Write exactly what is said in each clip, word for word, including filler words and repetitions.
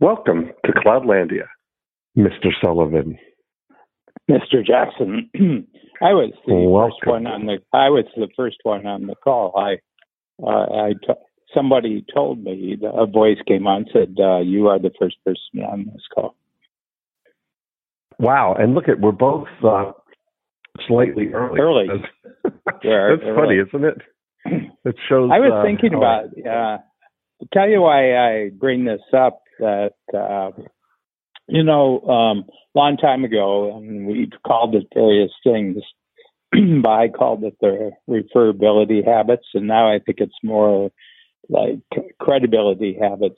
Welcome to Cloudlandia, Mister Sullivan. Mister Jackson, I was the Welcome. first one on the. I was the first one on the call. I, uh, I t- somebody told me a voice came on and said uh, you are the first person on this call. Wow! And look at we're both uh, slightly early. Early. That's, We're that's funny, early. isn't it? It shows. I was uh, thinking how- about. Uh, tell you why I bring this up. That uh, you know, um, long time ago, and we called it various things. But I called it the referability habits, and now I think it's more like credibility habits.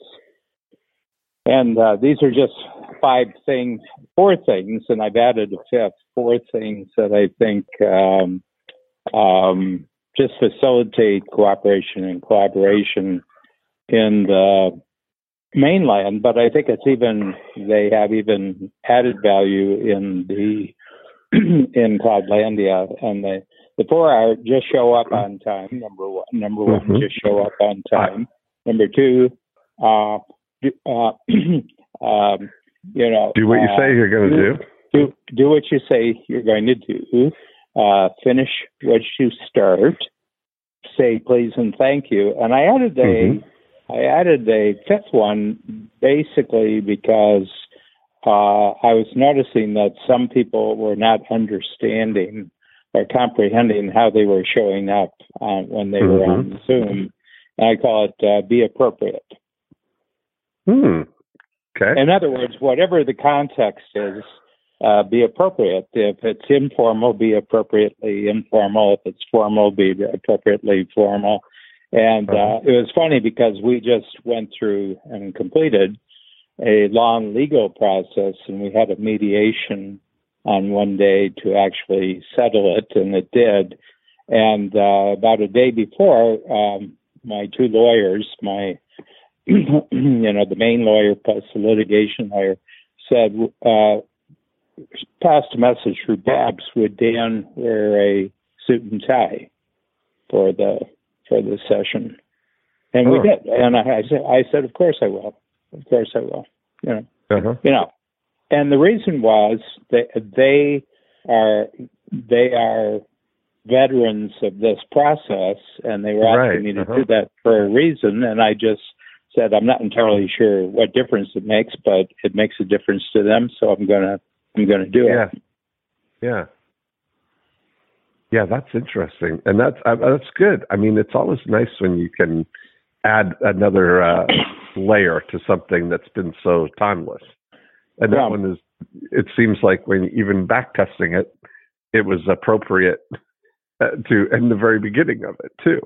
And uh, these are just five things, four things, and I've added a fifth, four things that I think um, um, just facilitate cooperation and collaboration in the mainland. But I think it's even, they have even added value in the in Cloudlandia. And the, the four are just show up on time, number one. Number one, Mhm. just show up on time. Number two, uh, do, uh, um, you know, Do what you uh, say you're going to do. do do what you say you're going to do. Uh, finish what you start. Say please and thank you. And I added a Mhm. I added a fifth one basically because uh, I was noticing that some people were not understanding or comprehending how they were showing up uh, when they were on Zoom. And I call it uh, be appropriate. Hmm. Okay. In other words, whatever the context is, uh, be appropriate. If it's informal, be appropriately informal. If it's formal, be appropriately formal. And uh, it was funny because we just went through and completed a long legal process, and we had a mediation on one day to actually settle it, and it did. And uh, about a day before, um, my two lawyers, my you know, the main lawyer plus the litigation lawyer, said, uh, passed a message through Babs, would Dan wear a suit and tie for the for the session? And we Oh. did. And I, I said, I said, of course I will. Of course I will. You know, Uh-huh. you know. And the reason was that they are they are veterans of this process, and they were asking Right. me to Uh-huh. do that for a reason. And I just said, I'm not entirely sure what difference it makes, but it makes a difference to them, so I'm gonna I'm gonna do Yeah. it. Yeah. Yeah, that's interesting, and that's uh, that's good. I mean, it's always nice when you can add another uh, layer to something that's been so timeless. And that Yeah. one is. It seems like when even back testing it, it was appropriate uh, to in the very beginning of it too.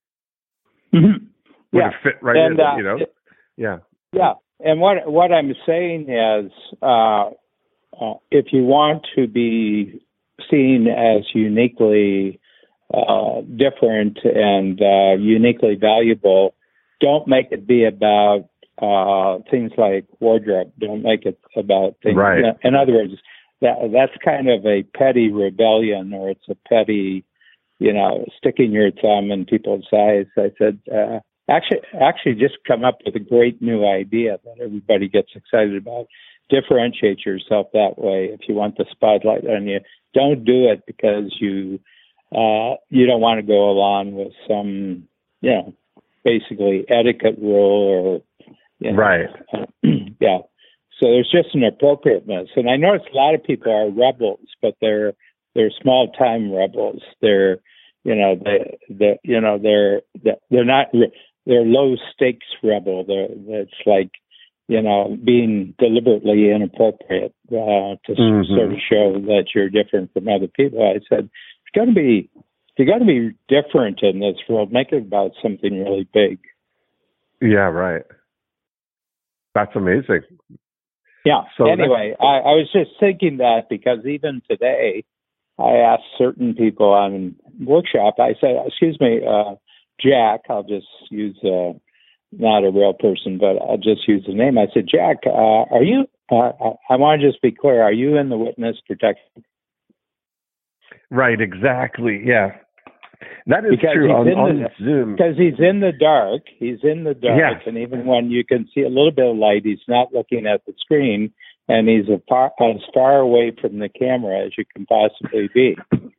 Mhm. Would Yeah, it fit right and in? uh, You know. Yeah. yeah. And what what I'm saying is, uh, uh, if you want to be seen as uniquely uh, different and uh, uniquely valuable, don't make it be about uh, things like wardrobe. Don't make it about things. Right. In other words, that that's kind of a petty rebellion, or it's a petty, you know, sticking your thumb in people's eyes. I said, uh, actually, actually, just come up with a great new idea that everybody gets excited about. Differentiate yourself that way. If you want the spotlight on you, don't do it because you uh, you don't want to go along with some, you know, basically etiquette rule or, you know, Right. uh, yeah. So there's just an appropriateness, and I notice a lot of people are rebels, but they're they're small time rebels. They're, you know, they they you know they're they're not they're low stakes rebel. They're it's like, you know, being deliberately inappropriate uh, to Mhm. sort of show that you're different from other people. I said, it's got to be, you got to be different in this world. Make it about something really big. Yeah. Right. That's amazing. Yeah. So anyway, I, I was just thinking that because even today, I asked certain people on workshop. I said, "Excuse me, uh, Jack." I'll just use uh, not a real person, but I'll just use the name. I said, "Jack, uh, are you?" Uh, I, I want to just be clear. Are you in the witness protection? Right. Exactly. Yeah. That is because true on, he's in on the, Zoom. Because he's in the dark. He's in the dark. Yes. And even when you can see a little bit of light, he's not looking at the screen, and he's a far, as far away from the camera as you can possibly be.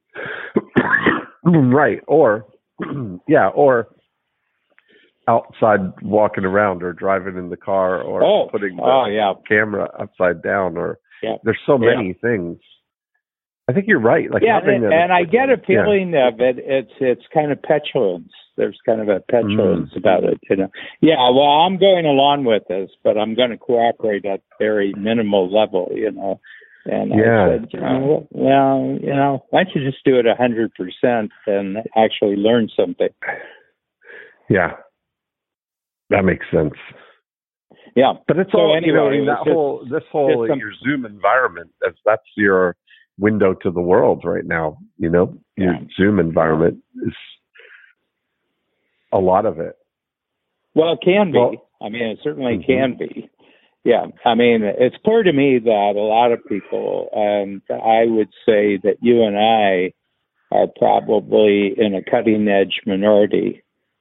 Right. Or, yeah, or outside walking around or driving in the car or oh. putting the oh, yeah. camera upside down or yeah. there's so many yeah. things. I think you're right. Like yeah, and, and I get a yeah. feeling of it. It's it's kind of petulance. There's kind of a petulance mm. about it, you know. Yeah, well, I'm going along with this, but I'm going to cooperate at very minimal level, you know. And yeah. I said, you know, well, you know, why don't you just do it a hundred percent and actually learn something? Yeah, that makes sense. Yeah, but it's so all anyway, you know. I mean, that just, whole this whole some, your Zoom environment. That's that's your window to the world right now. You know, your yeah. Zoom environment is a lot of it. Well, it can be. Well, I mean, it certainly mm-hmm. can be. Yeah, I mean, it's clear to me that a lot of people, and I would say that you and I are probably in a cutting edge minority.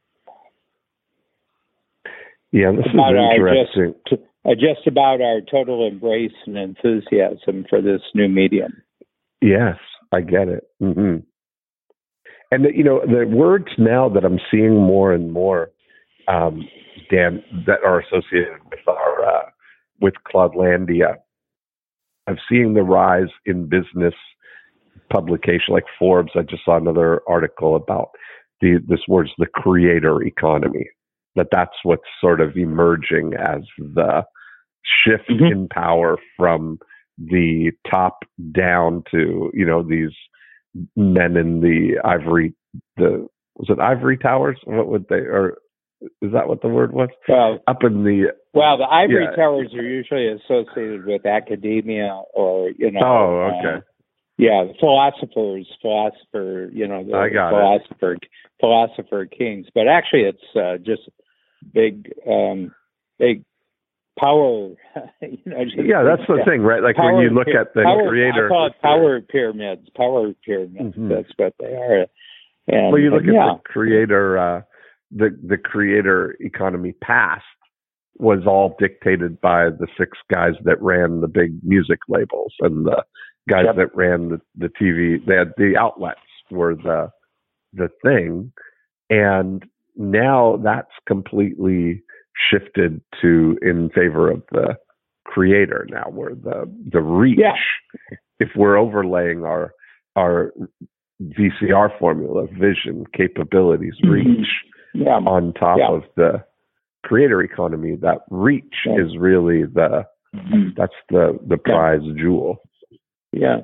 Yeah, this about is interesting. Our just, uh, just about our total embrace and enthusiasm for this new medium. Yes, I get it. Mm-hmm. And, you know, the words now that I'm seeing more and more, um, Dan, that are associated with our, uh, with Cloudlandia, I'm seeing the rise in business publication like Forbes. I just saw another article about the, this word's the creator economy, that that's what's sort of emerging as the shift mm-hmm. in power from the top down to, you know, these men in the ivory, the, was it ivory towers? What would they, or is that what the word was? Well, up in the, well, the ivory yeah. towers are usually associated with academia or, you know, oh, okay. Uh, yeah, the philosophers, philosopher, you know, the I got philosopher, it. philosopher kings. But actually, it's uh, just big, um, big power. You know, just yeah, that's the thing, right? Like when you look py- at the power, creator, I call it power pyramids. Power pyramids. Mm-hmm. That's what they are. And, well, you look and, at yeah. the creator, uh, the the creator economy past was all dictated by the six guys that ran the big music labels and the guys yep. that ran the, the T V. They had the outlets were the the thing, and now that's completely shifted to in favor of the creator. Now where the the reach, yeah. if we're overlaying our our V C R formula, vision, capabilities, reach mm-hmm. yeah. on top yeah. of the creator economy, that reach yeah. is really the mm-hmm. that's the the prize yeah. jewel. Yeah.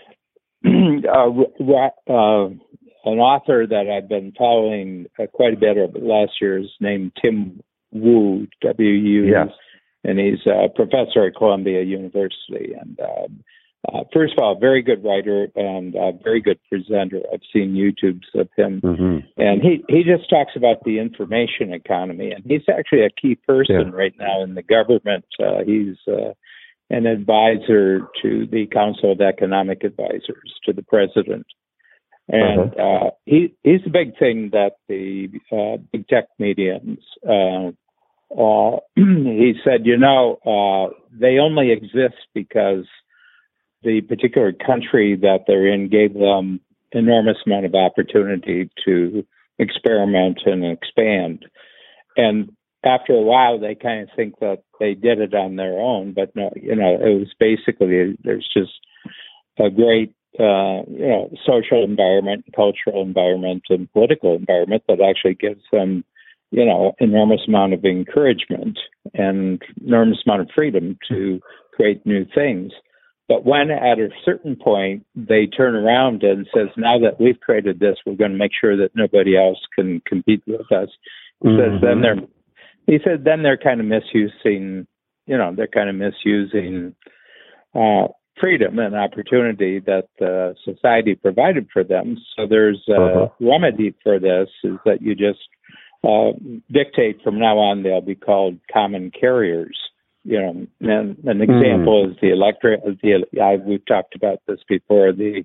uh, uh, an author that I've been following uh, quite a bit over the last year is named Tim Wu, W U, yes. and he's a professor at Columbia University. And uh, uh, first of all, very good writer and a very good presenter. I've seen YouTubes of him. Mm-hmm. And he, he just talks about the information economy. And he's actually a key person yeah. right now in the government. Uh, he's uh, an advisor to the Council of Economic Advisors to the president. And uh-huh. uh, he, he's a big thing that the uh, big tech mediums, uh, uh, he said, you know, uh, they only exist because the particular country that they're in gave them enormous amount of opportunity to experiment and expand. And after a while, they kind of think that they did it on their own, but no, you know, it was basically, there's just a great, uh, you know, social environment, cultural environment, and political environment that actually gives them, you know, enormous amount of encouragement and enormous amount of freedom to create new things. But when at a certain point they turn around and says, now that we've created this, we're going to make sure that nobody else can compete with us. He mm-hmm. says then they're, he said then they're kind of misusing, you know, they're kind of misusing uh, freedom and opportunity that uh, society provided for them. So there's a uh-huh. remedy for this is that you just uh, dictate from now on they'll be called common carriers. You know, and an example mm. is the electric. The I, we've talked about this before. The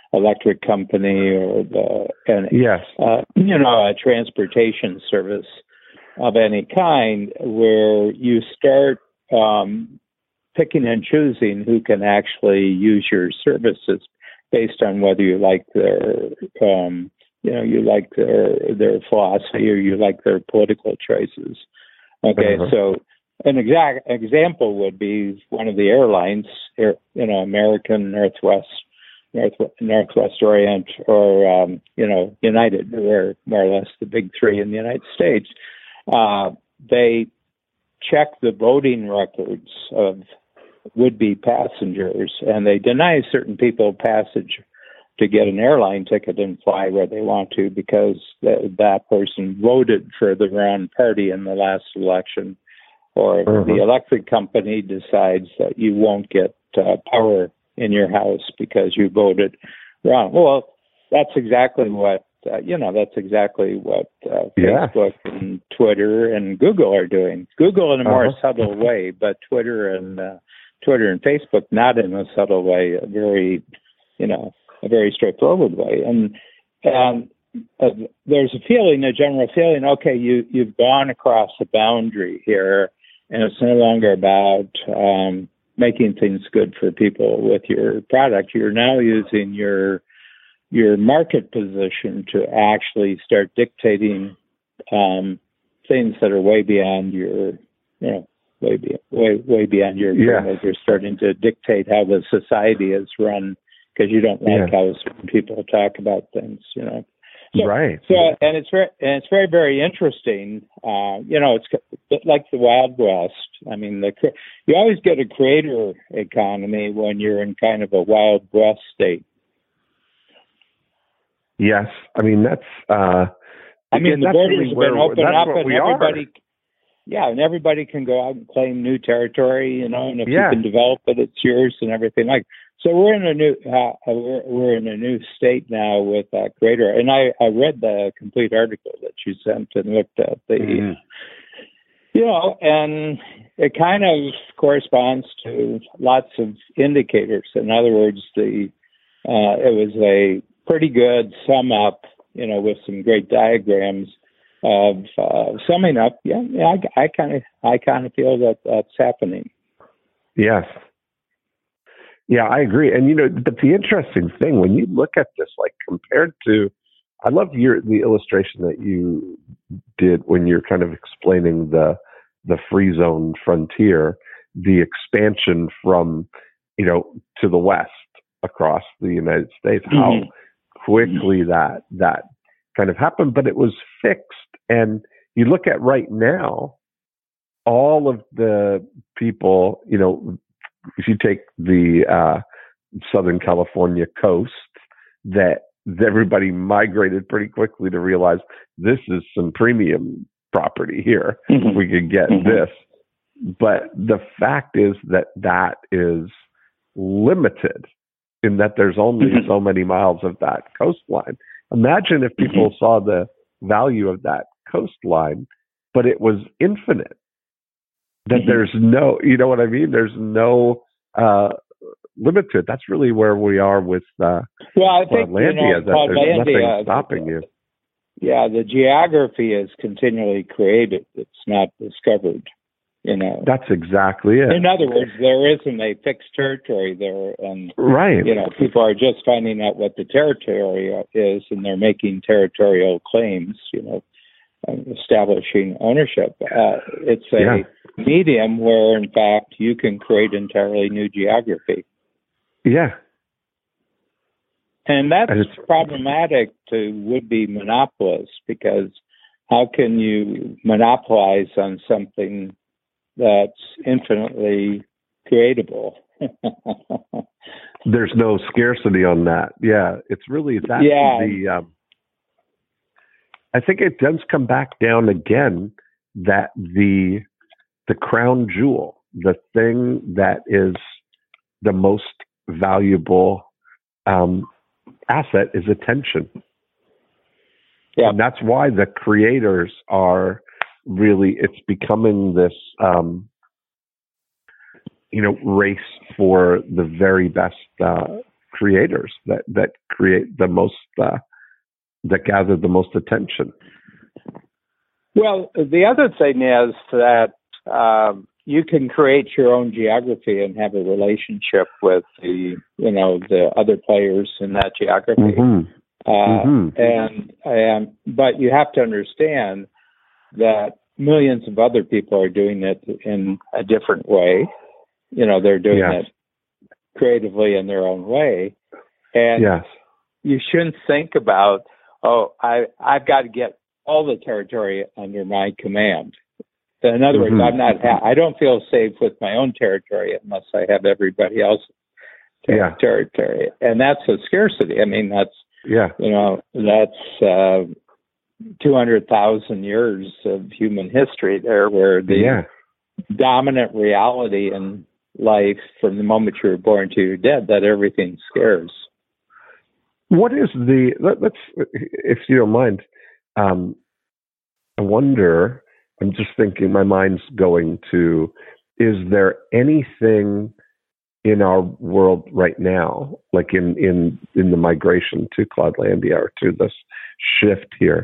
electric company or the and yes, uh, you know, a transportation service of any kind, where you start um, picking and choosing who can actually use your services based on whether you like their, um, you know, you like their their philosophy or you like their political choices. Okay, uh-huh. So an exact example would be one of the airlines, you know, American, Northwest, North, Northwest Orient, or um, you know, United, who are more or less the big three in the United States. Uh, they check the voting records of would-be passengers, and they deny certain people passage to get an airline ticket and fly where they want to because th- that person voted for the wrong party in the last election, or uh-huh. the electric company decides that you won't get uh, power in your house because you voted wrong. Well, that's exactly what, uh, you know, that's exactly what uh, yeah. Facebook and Twitter and Google are doing. Google in a more uh-huh. subtle way, but Twitter and uh, Twitter and Facebook not in a subtle way, a very, you know, a very straightforward way. And and uh, there's a feeling, a general feeling, okay, you, you've gone across a boundary here, and it's no longer about um, making things good for people with your product. You're now using your your market position to actually start dictating um, things that are way beyond your, you know, way beyond, way, way beyond your yeah. You're starting to dictate how the society is run because you don't like yeah. how certain people talk about things, you know. So, right. So, and it's very, and it's very, very interesting. Uh, you know, it's a bit like the Wild West. I mean, the you always get a creator economy when you're in kind of a Wild West state. Yes, I mean that's. Uh, I mean, the borders have been opened up, and everybody. Are. Yeah, and everybody can go out and claim new territory, you know, and if yeah. you can develop it, it's yours and everything like. So we're in a new uh, we're, we're in a new state now with uh, Creator, and I, I read the complete article that you sent and looked at the, mm-hmm. you know, and it kind of corresponds to lots of indicators. In other words, the uh, it was a pretty good sum up, you know, with some great diagrams of uh, summing up. Yeah, yeah, I kind of I kind of feel that that's happening. Yes. Yeah, I agree. And, you know, but the interesting thing, when you look at this, like compared to, I love your the illustration that you did when you're kind of explaining the the free zone frontier, the expansion from, you know, to the west across the United States, mm-hmm. how quickly that that kind of happened, but it was fixed. And you look at right now, all of the people, you know, if you take the uh, Southern California coast, that everybody migrated pretty quickly to realize this is some premium property here. Mm-hmm. We could get mm-hmm. this. But the fact is that that is limited in that there's only mm-hmm. so many miles of that coastline. Imagine if people mm-hmm. saw the value of that coastline, but it was infinite. That mm-hmm. there's no, you know what I mean? There's no uh, limit to it. That's really where we are with uh, well, I think, Landia, you know, that there's Landia, nothing stopping you. Yeah, the geography is continually created. It's not discovered, you know. That's exactly it. In other words, there isn't a fixed territory there. And, right. you know, people are just finding out what the territory is, and they're making territorial claims, you know, establishing ownership. Uh, it's a yeah. medium where, in fact, you can create entirely new geography. Yeah. And that's and problematic to would-be monopolists, because how can you monopolize on something that's infinitely creatable? There's no scarcity on that. Yeah, it's really that. Yeah. The, um, I think it does come back down again that the the crown jewel, the thing that is the most valuable um, asset, is attention. Yeah. And that's why the creators are really, it's becoming this, um, you know, race for the very best uh, creators that that create the most uh, that gather the most attention. Well, the other thing is that um, you can create your own geography and have a relationship with the you know the other players in that geography. Mm-hmm. Uh, mm-hmm. and and but you have to understand that millions of other people are doing it in a different way. You know, they're doing yes. it creatively in their own way, and yes. you shouldn't think about, oh, I I've got to get all the territory under my command. In other mm-hmm. words, I'm not. I don't feel safe with my own territory unless I have everybody else's ter- yeah. territory, and that's a scarcity. I mean, that's yeah. you know, that's uh, two hundred thousand years of human history there, where the yeah. dominant reality in life from the moment you were born to you're dead, that everything's scarce. What is the, let, let's, if you don't mind, um, I wonder, I'm just thinking, my mind's going to, is there anything in our world right now, like in, in, in the migration to Cloudlandia or to this shift here,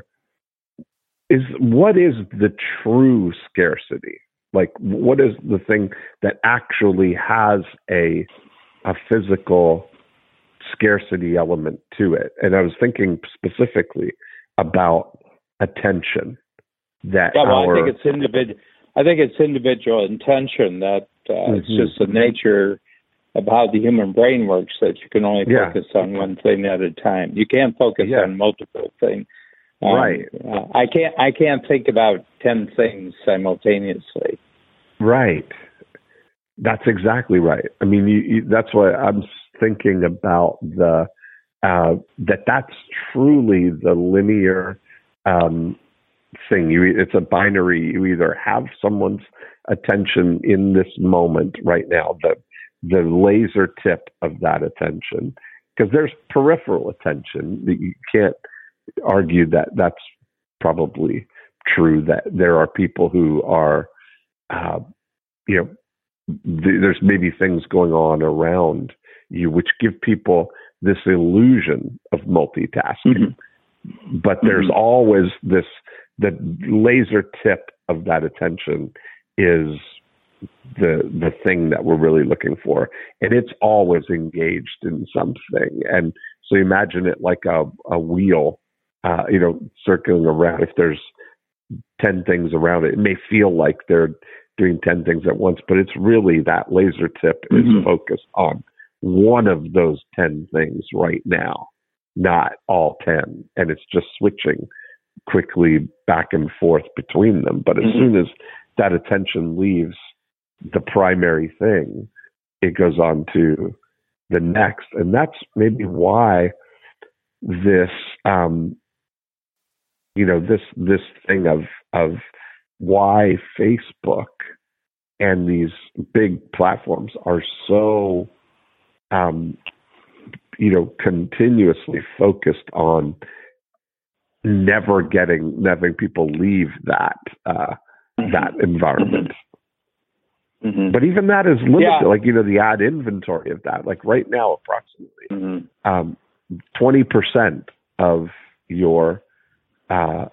is what is the true scarcity? Like, what is the thing that actually has a a physical scarcity element to it? And I was thinking specifically about attention. That yeah, well, our, I think it's individual. I think it's individual intention. That uh, mm-hmm. it's just the nature of how the human brain works. That you can only yeah. focus on one thing at a time. You can't focus yeah. on multiple things. Um, right. Uh, I can't. I can't think about ten things simultaneously. Right. That's exactly right. I mean, you, you, that's what I'm thinking about. The uh, that that's truly the linear um, thing. You, it's a binary. You either have someone's attention in this moment right now, the the laser tip of that attention, because there's peripheral attention that you can't argue that that's probably true, that there are people who are, uh, you know, th- there's maybe things going on around you which give people this illusion of multitasking. Mm-hmm. But there's mm-hmm. always this, the laser tip of that attention is the the thing that we're really looking for. And it's always engaged in something. And so imagine it like a, a wheel, uh, you know, circling around. If there's ten things around it, it may feel like they're doing ten things at once, but it's really that laser tip mm-hmm. is focused on one of those ten things right now, not all ten. And it's just switching quickly back and forth between them. But as mm-hmm. soon as that attention leaves the primary thing, it goes on to the next. And that's maybe why this, um, you know, this, this thing of, of why Facebook and these big platforms are so, um, you know, continuously focused on never getting, having people leave that, uh, mm-hmm. that environment. Mm-hmm. But even that is limited. Yeah. Like, you know, the ad inventory of that, like right now, approximately mm-hmm. um, twenty percent of your, uh,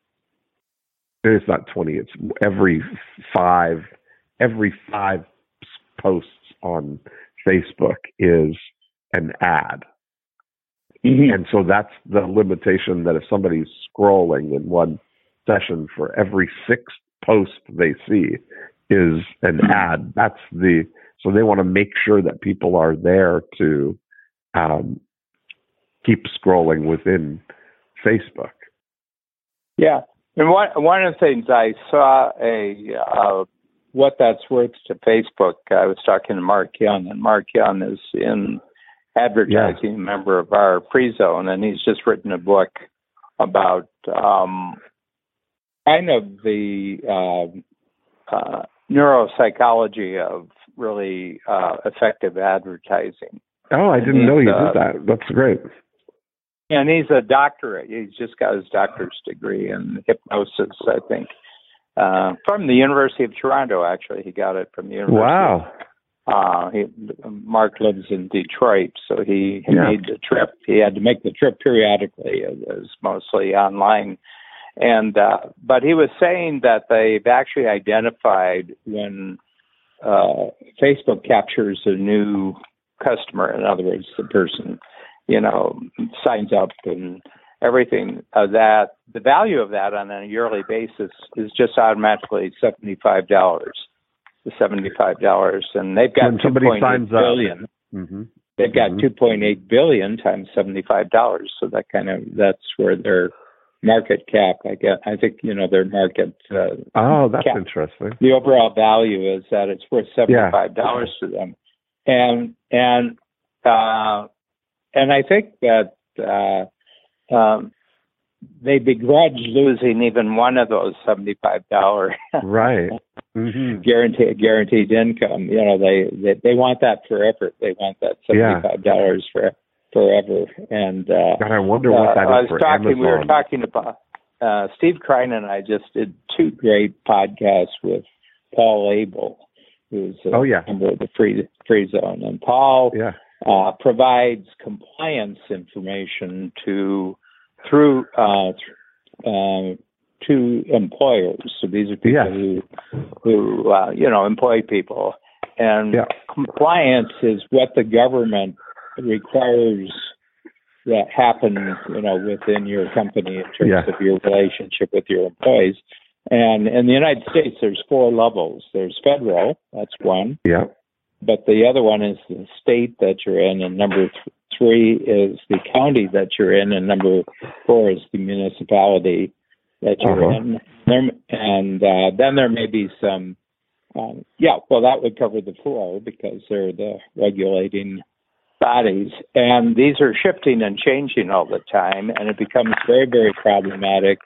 it's not twenty, it's every five, every five posts on Facebook is an ad. Mm-hmm. And so that's the limitation, that if somebody's scrolling in one session, for every sixth post they see is an ad. That's the, so they want to make sure that people are there to um, keep scrolling within Facebook. Yeah. And one, one of the things I saw a, uh, what that's worth to Facebook, I was talking to Mark Young, and Mark Young is in advertising, yeah. member of our pre-zone, and he's just written a book about um, kind of the uh, uh, neuropsychology of really uh, effective advertising. Oh, I didn't know you uh, did that. That's great. And he's a doctorate. He's just got his doctor's degree in hypnosis, I think, uh, from the University of Toronto. Actually, he got it from the University. Wow. Uh, he, Mark lives in Detroit, so he, he Yeah. made the trip. He had to make the trip periodically. It was mostly online. And uh, but he was saying that they've actually identified when uh, Facebook captures a new customer. In other words, the person, you know, signs up and everything. Uh, that the value of that on a yearly basis is just automatically seventy-five dollars. The seventy-five dollars, and they've got When somebody two point eight signs billion. up. Mm-hmm. They've got mm-hmm. two point eight billion times seventy-five dollars. So that kind of that's where their market cap. I get. I think you know their market. Uh, Oh, that's cap. interesting. The overall value is that it's worth seventy-five dollars yeah. to them, and and uh, and I think that uh, um, they begrudge losing even one of those seventy-five dollars. Right. Mm-hmm. guaranteed guaranteed income. You know, they, they they want that forever. They want that seventy-five dollars yeah. for forever. And uh, God, I wonder what that uh, is I was for talking. Amazon. We were talking about uh, Steve Krein and I just did two great podcasts with Paul Abel, who's a oh yeah member of the Free Free Zone, and Paul yeah. uh, provides compliance information to through. Uh, th- uh, to employers. So these are people yeah. who, who uh, you know, employ people. And yeah. compliance is what the government requires that happen, you know, within your company in terms yeah. of your relationship with your employees. And in the United States, there's four levels. There's federal, that's one. Yeah. But the other one is the state that you're in, and number th- three is the county that you're in, and number four is the municipality that you're uh-huh. in. There, and uh, then there may be some, um, yeah, well, that would cover the four because they're the regulating bodies. And these are shifting and changing all the time, and it becomes very, very problematic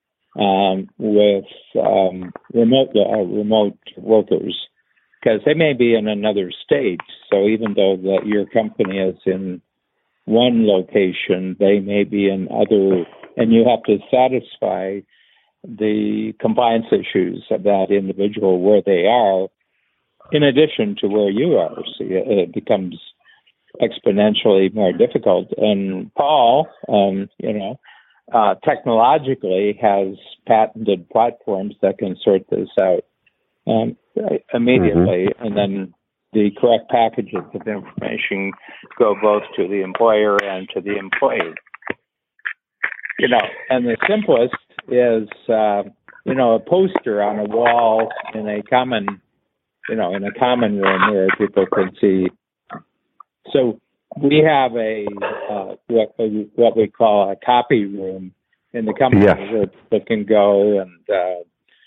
um, with um, remote uh, remote workers because they may be in another state. So even though that your company is in one location, they may be in other, and you have to satisfy the compliance issues of that individual where they are, in addition to where you are. So it becomes exponentially more difficult. And Paul, um, you know, uh, technologically has patented platforms that can sort this out um, immediately, mm-hmm. and then the correct packages of information go both to the employer and to the employee. You know, and the simplest is, uh, you know, a poster on a wall in a common, you know, in a common room where people can see. So we have a uh, what what we call a copy room in the company yes. where people can go and uh,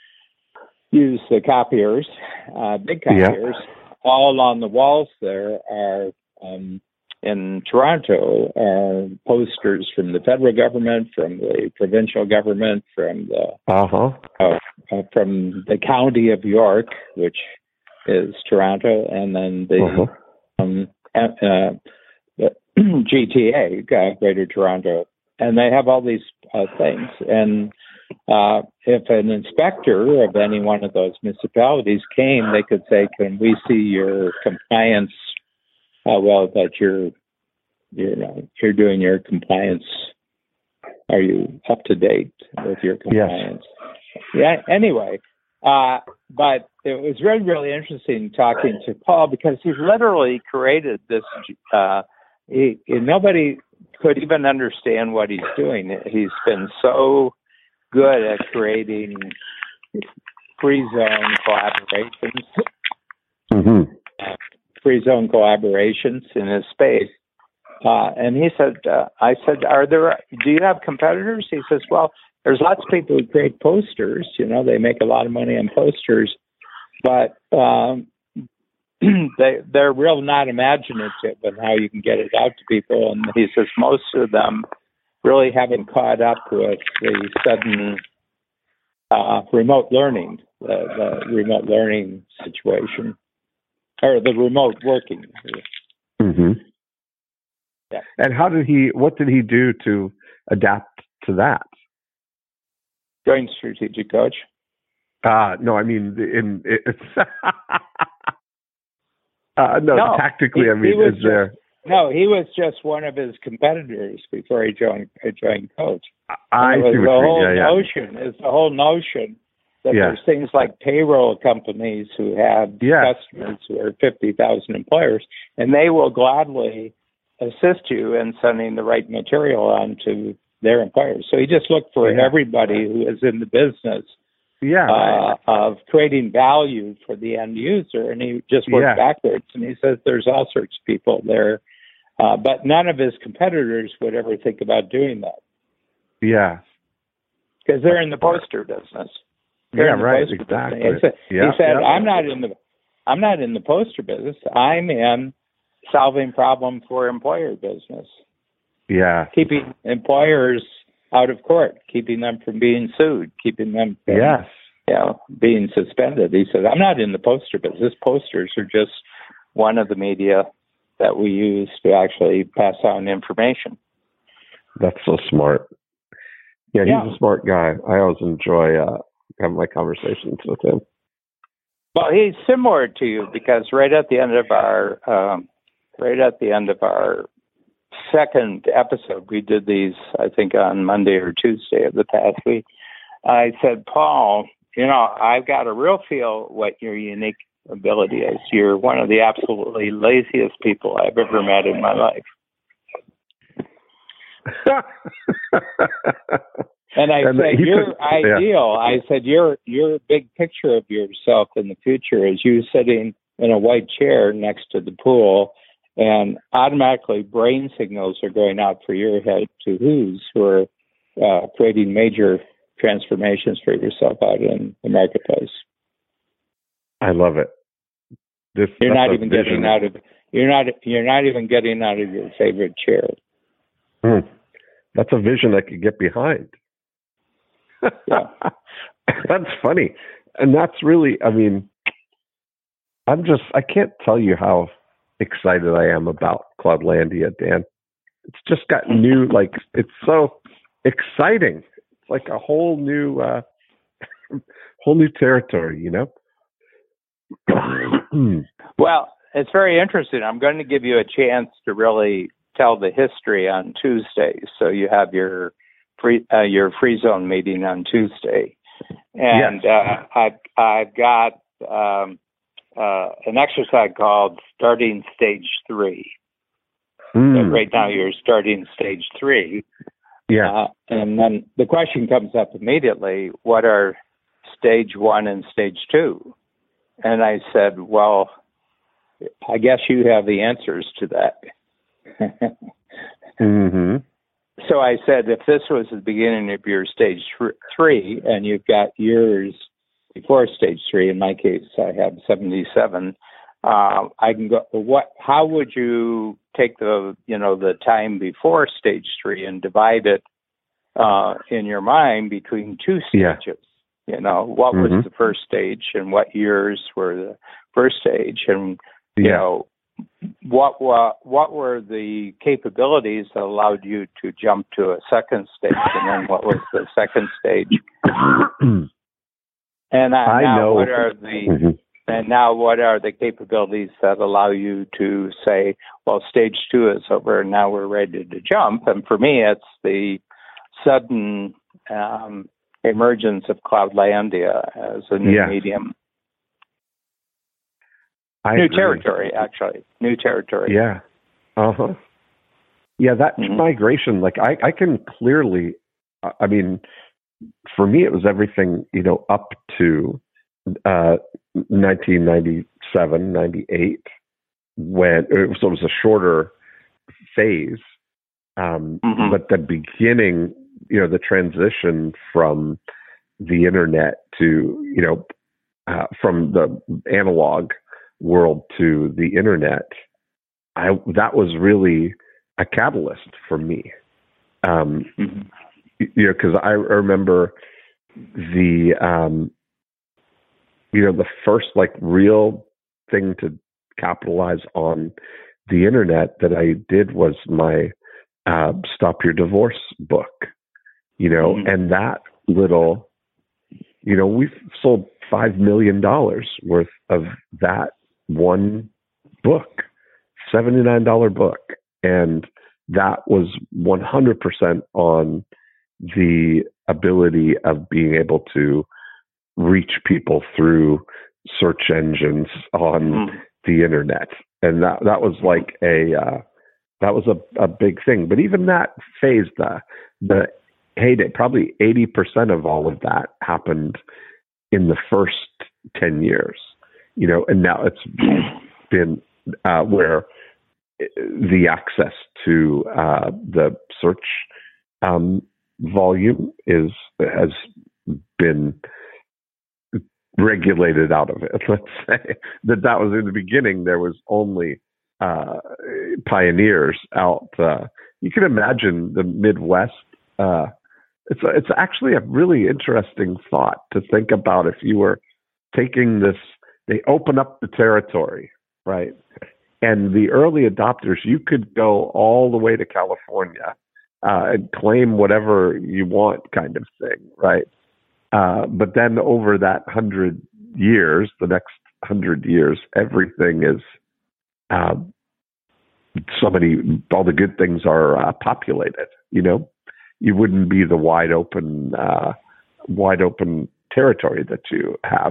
use the copiers, uh, big copiers. Yeah. All on the walls there are, um, in Toronto, are posters from the federal government, from the provincial government, from the uh-huh. uh, uh, from the county of York, which is Toronto, and then the uh-huh. um, uh, the G T A, uh, Greater Toronto, and they have all these uh, things. And uh, if an inspector of any one of those municipalities came, they could say, "Can we see your compliance? Uh, well, that you're you're you're doing your compliance. Are you up to date with your compliance?" Yes. Yeah. Anyway, uh, but it was really really interesting talking to Paul because he's literally created this. Uh, he, nobody could even understand what he's doing. He's been so good at creating free zone collaborations, mm-hmm. free zone collaborations in his space. Uh, and he said, uh, I said, are there, do you have competitors? He says, well, there's lots of people who create posters, you know, they make a lot of money on posters, but um, they, they're real not imaginative in how you can get it out to people. And he says, most of them really haven't caught up with the sudden uh, remote learning, the, the remote learning situation, or the remote working. Mm-hmm. Yeah. And how did he, what did he do to adapt to that? Join Strategic Coach. Uh, no, I mean, in, it's Uh, no, No, tactically, he- I mean, he was is there? No, he was just one of his competitors before he joined uh, joined Coach. I And it see was what the you whole mean. Yeah, yeah. notion. It's the whole notion that Yeah. there's things like payroll companies who have Yeah. customers who are fifty thousand employers, and they will gladly assist you in sending the right material on to their employers. So he just looked for Yeah. everybody who is in the business Yeah. uh, of creating value for the end user, and he just worked Yeah. backwards. And he says there's all sorts of people there, uh, but none of his competitors would ever think about doing that Yeah. because they're in the poster business. They're Yeah, in the right, poster exactly. business. He said, Yeah, he said yeah. I'm not in the I'm not in the poster business. I'm in solving problem for employer business, Yeah. keeping employers out of court, keeping them from being sued, keeping them from Yes. you know, being suspended. He said, I'm not in the poster business. Posters are just one of the media that we use to actually pass on information. That's so smart. Yeah, he's Yeah. a smart guy. I always enjoy uh, having my conversations with him. Well, he's similar to you because right at the end of our, um, right at the end of our second episode, we did these, I think on Monday or Tuesday of the past week. I said, Paul, you know, I've got a real feel what your unique ability is. You're one of the absolutely laziest people I've ever met in my life. And I And said, he your took- yeah. ideal, I said, your your big picture of yourself in the future is you sitting in a white chair next to the pool, and automatically brain signals are going out for your head to who's who are uh, creating major transformations for yourself out in the marketplace. I love it. This You're that's not a even vision. getting out of you're not you're not even getting out of your favorite chair. Mm. That's a vision I could get behind. Yeah. That's funny. And that's really, I mean, I'm just, I can't tell you how excited I am about Cloudlandia, Dan. It's just got new, like, it's so exciting. It's like a whole new, uh, whole new territory, you know? Well, it's very interesting. I'm going to give you a chance to really tell the history on Tuesday. So you have your free uh, your free zone meeting on Tuesday, and Yes. uh, I've I've got um, uh, an exercise called starting stage three. Mm. So right now you're starting stage three, Yeah. uh, and then the question comes up immediately: what are stage one and stage two? And I said, well, I guess you have the answers to that. Mm-hmm. So I said, if this was the beginning of your stage th- three, and you've got years before stage three, in my case, I have seventy-seven. Uh, I can go. What? How would you take the you know the time before stage three and divide it uh, in your mind between two stages? Yeah. You know, what Mm-hmm. was the first stage, and what years were the first stage, and you Yeah. know. What, what what were the capabilities that allowed you to jump to a second stage, and then what was the second stage? And uh, I now know. what are the Mhm. and now what are the capabilities that allow you to say, well, stage two is over, and now we're ready to jump? And for me, it's the sudden um, emergence of Cloudlandia as a new Yes. medium. I New agree. territory, actually. New territory. Yeah. Uh huh. Yeah, that Mhm. migration, like I, I can clearly, I I mean, for me, it was everything, you know, up to uh, nineteen ninety-seven, ninety-eight, when it was, it was a shorter phase. Um, Mhm. But the beginning, you know, the transition from the internet to, you know, uh, from the analog world to the internet, I that was really a catalyst for me. Um, Mhm. you know, because I remember the um, you know the first like real thing to capitalize on the internet that I did was my uh, Stop Your Divorce book. You know, Mhm. and that little, you know, we've sold five million dollars worth of that one book, seventy-nine dollars book. And that was one hundred percent on the ability of being able to reach people through search engines on mm. the internet. And that, that was like a, uh, that was a, a big thing. But even that phase, the, the heyday, probably eighty percent of all of that happened in the first ten years, you know, and now it's been uh, where the access to uh, the search um, volume is has been regulated out of it. Let's say that that was in the beginning. There was only uh, pioneers out. Uh, you can imagine the Midwest. Uh, it's a, it's actually a really interesting thought to think about. If you were taking this, they open up the territory, right? And the early adopters, you could go all the way to California uh, and claim whatever you want, kind of thing, right? Uh, but then over that hundred years, the next hundred years, everything is uh, so many. All the good things are uh, populated. You know, you wouldn't be the wide open, uh, wide open territory that you have.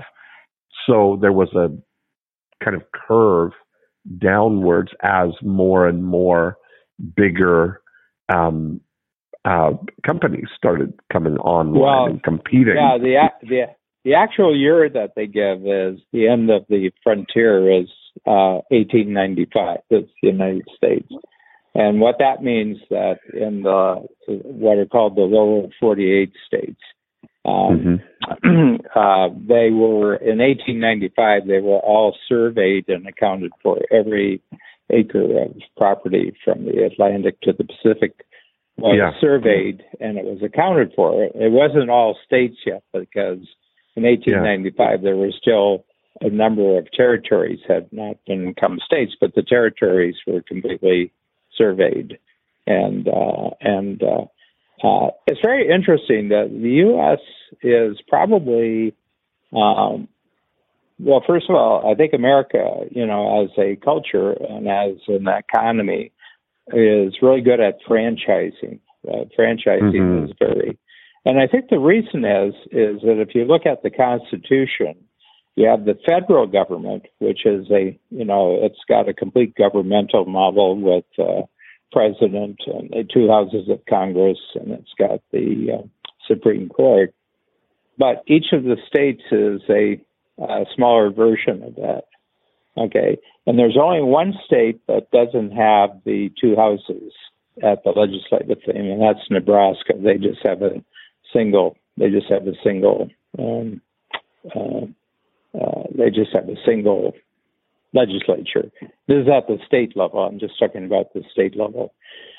So there was a kind of curve downwards as more and more bigger um, uh, companies started coming online well, and competing. Yeah, the, the the actual year that they give is the end of the frontier is uh, eighteen ninety-five. That's the United States, and what that means that in the what are called the lower forty-eight states. Um, mm-hmm. uh, they were in eighteen ninety-five. They were all surveyed and accounted for. Every acre of property from the Atlantic to the Pacific was yeah. surveyed, and it was accounted for. It wasn't all states yet, because in eighteen ninety-five yeah. there were still a number of territories had not been become states, but the territories were completely surveyed, and uh, and. Uh, Uh, it's very interesting that the U S is probably, um, well, first of all, I think America, you know, as a culture and as an economy, is really good at franchising. Uh, franchising mm-hmm. is very, and I think the reason is is that if you look at the Constitution, you have the federal government, which is a, you know, it's got a complete governmental model with uh, president and the two houses of Congress, and it's got the uh, Supreme Court. But each of the states is a, a smaller version of that. Okay, and there's only one state that doesn't have the two houses at the legislative thing, and that's Nebraska. They just have a single. They just have a single. Um, uh, uh, they just have a single legislature. This is at the state level. I'm just talking about the state level.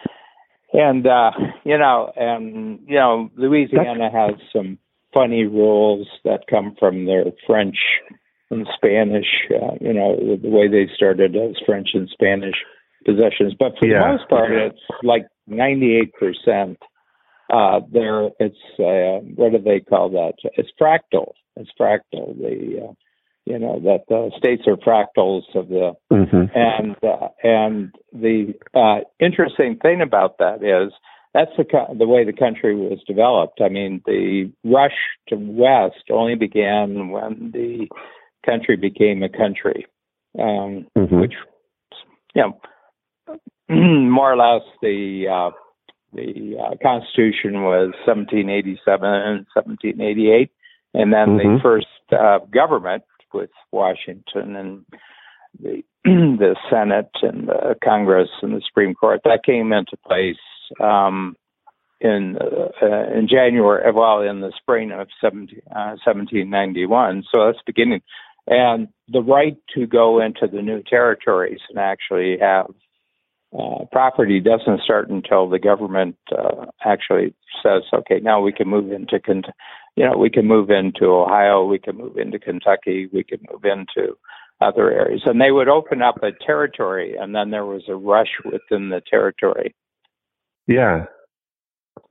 And, uh, you know, and, you know, Louisiana has some funny rules that come from their French and Spanish, uh, you know, the way they started as French and Spanish possessions. But for yeah. the most part, it's like ninety-eight percent uh, there. It's, uh, what do they call that? It's fractal. It's fractal. The, uh, You know, that the states are fractals of the, mm-hmm. and uh, and the uh, interesting thing about that is that's the the way the country was developed. I mean, the rush to west only began when the country became a country, um, mm-hmm. which, you know, more or less the uh, the uh, Constitution was seventeen eighty-seven and seventeen eighty-eight, and then mm-hmm. the first uh, government with Washington and the the Senate and the Congress and the Supreme Court, that came into place um, in uh, in January, well, in the spring of seventeen ninety-one. So that's beginning. And the right to go into the new territories and actually have uh, property doesn't start until the government uh, actually says, okay, now we can move into Kentucky. You know, we can move into Ohio, we can move into Kentucky, we can move into other areas. And they would open up a territory, and then there was a rush within the territory. Yeah.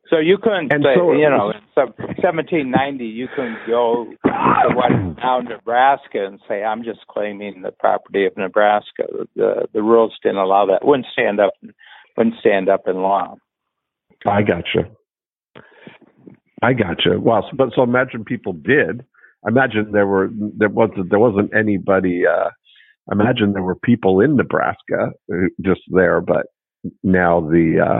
So you couldn't And say, so it you know, was- in seventeen ninety, you couldn't go to what is now Nebraska and say, I'm just claiming the property of Nebraska. The the rules didn't allow that. Wouldn't stand up. Wouldn't stand up in law. I gotcha. I gotcha. Well, so- but so imagine people did. Imagine there were there wasn't there wasn't anybody. Uh, imagine there were people in Nebraska who- just there, but now the uh,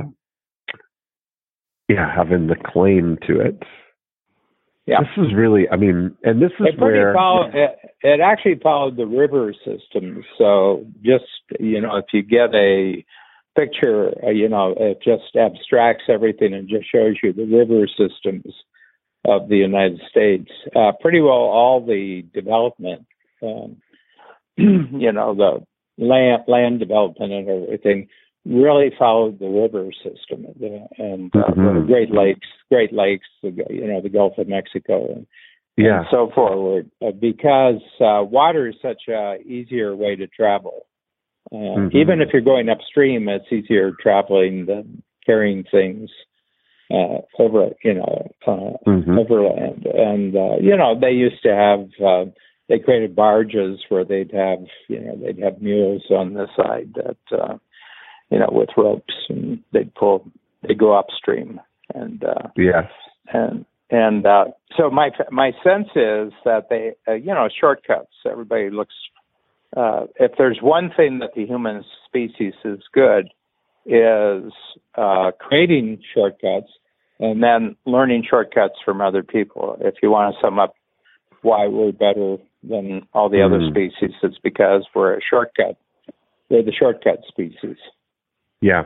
yeah having the claim to it. Yeah. This is really. I mean, and this is It pretty where followed, it, it actually followed the river system. So just, you know, if you get a picture, uh, you know, it just abstracts everything and just shows you the river systems of the United States. Uh, pretty well all the development, um, you know, the land, land development and everything really followed the river system and uh, Mhm. the Great Lakes, Great Lakes, the, you know, the Gulf of Mexico and, yeah. and so forward, uh, because uh, water is such a easier way to travel. Uh, Mhm. Even if you're going upstream, it's easier traveling than carrying things uh, over, you know, uh, Mhm. overland. And uh, you know, they used to have. Uh, they created barges where they'd have, you know, they'd have mules on the side that. Uh, you know, with ropes, and they'd pull, they go upstream, and uh, Yes. and and uh, so my my sense is that they, uh, you know, shortcuts. Everybody looks. Uh, if there's one thing that the human species is good, is uh, creating shortcuts and then learning shortcuts from other people. If you want to sum up why we're better than all the Mm. other species, it's because we're a shortcut. We're the shortcut species. Yeah.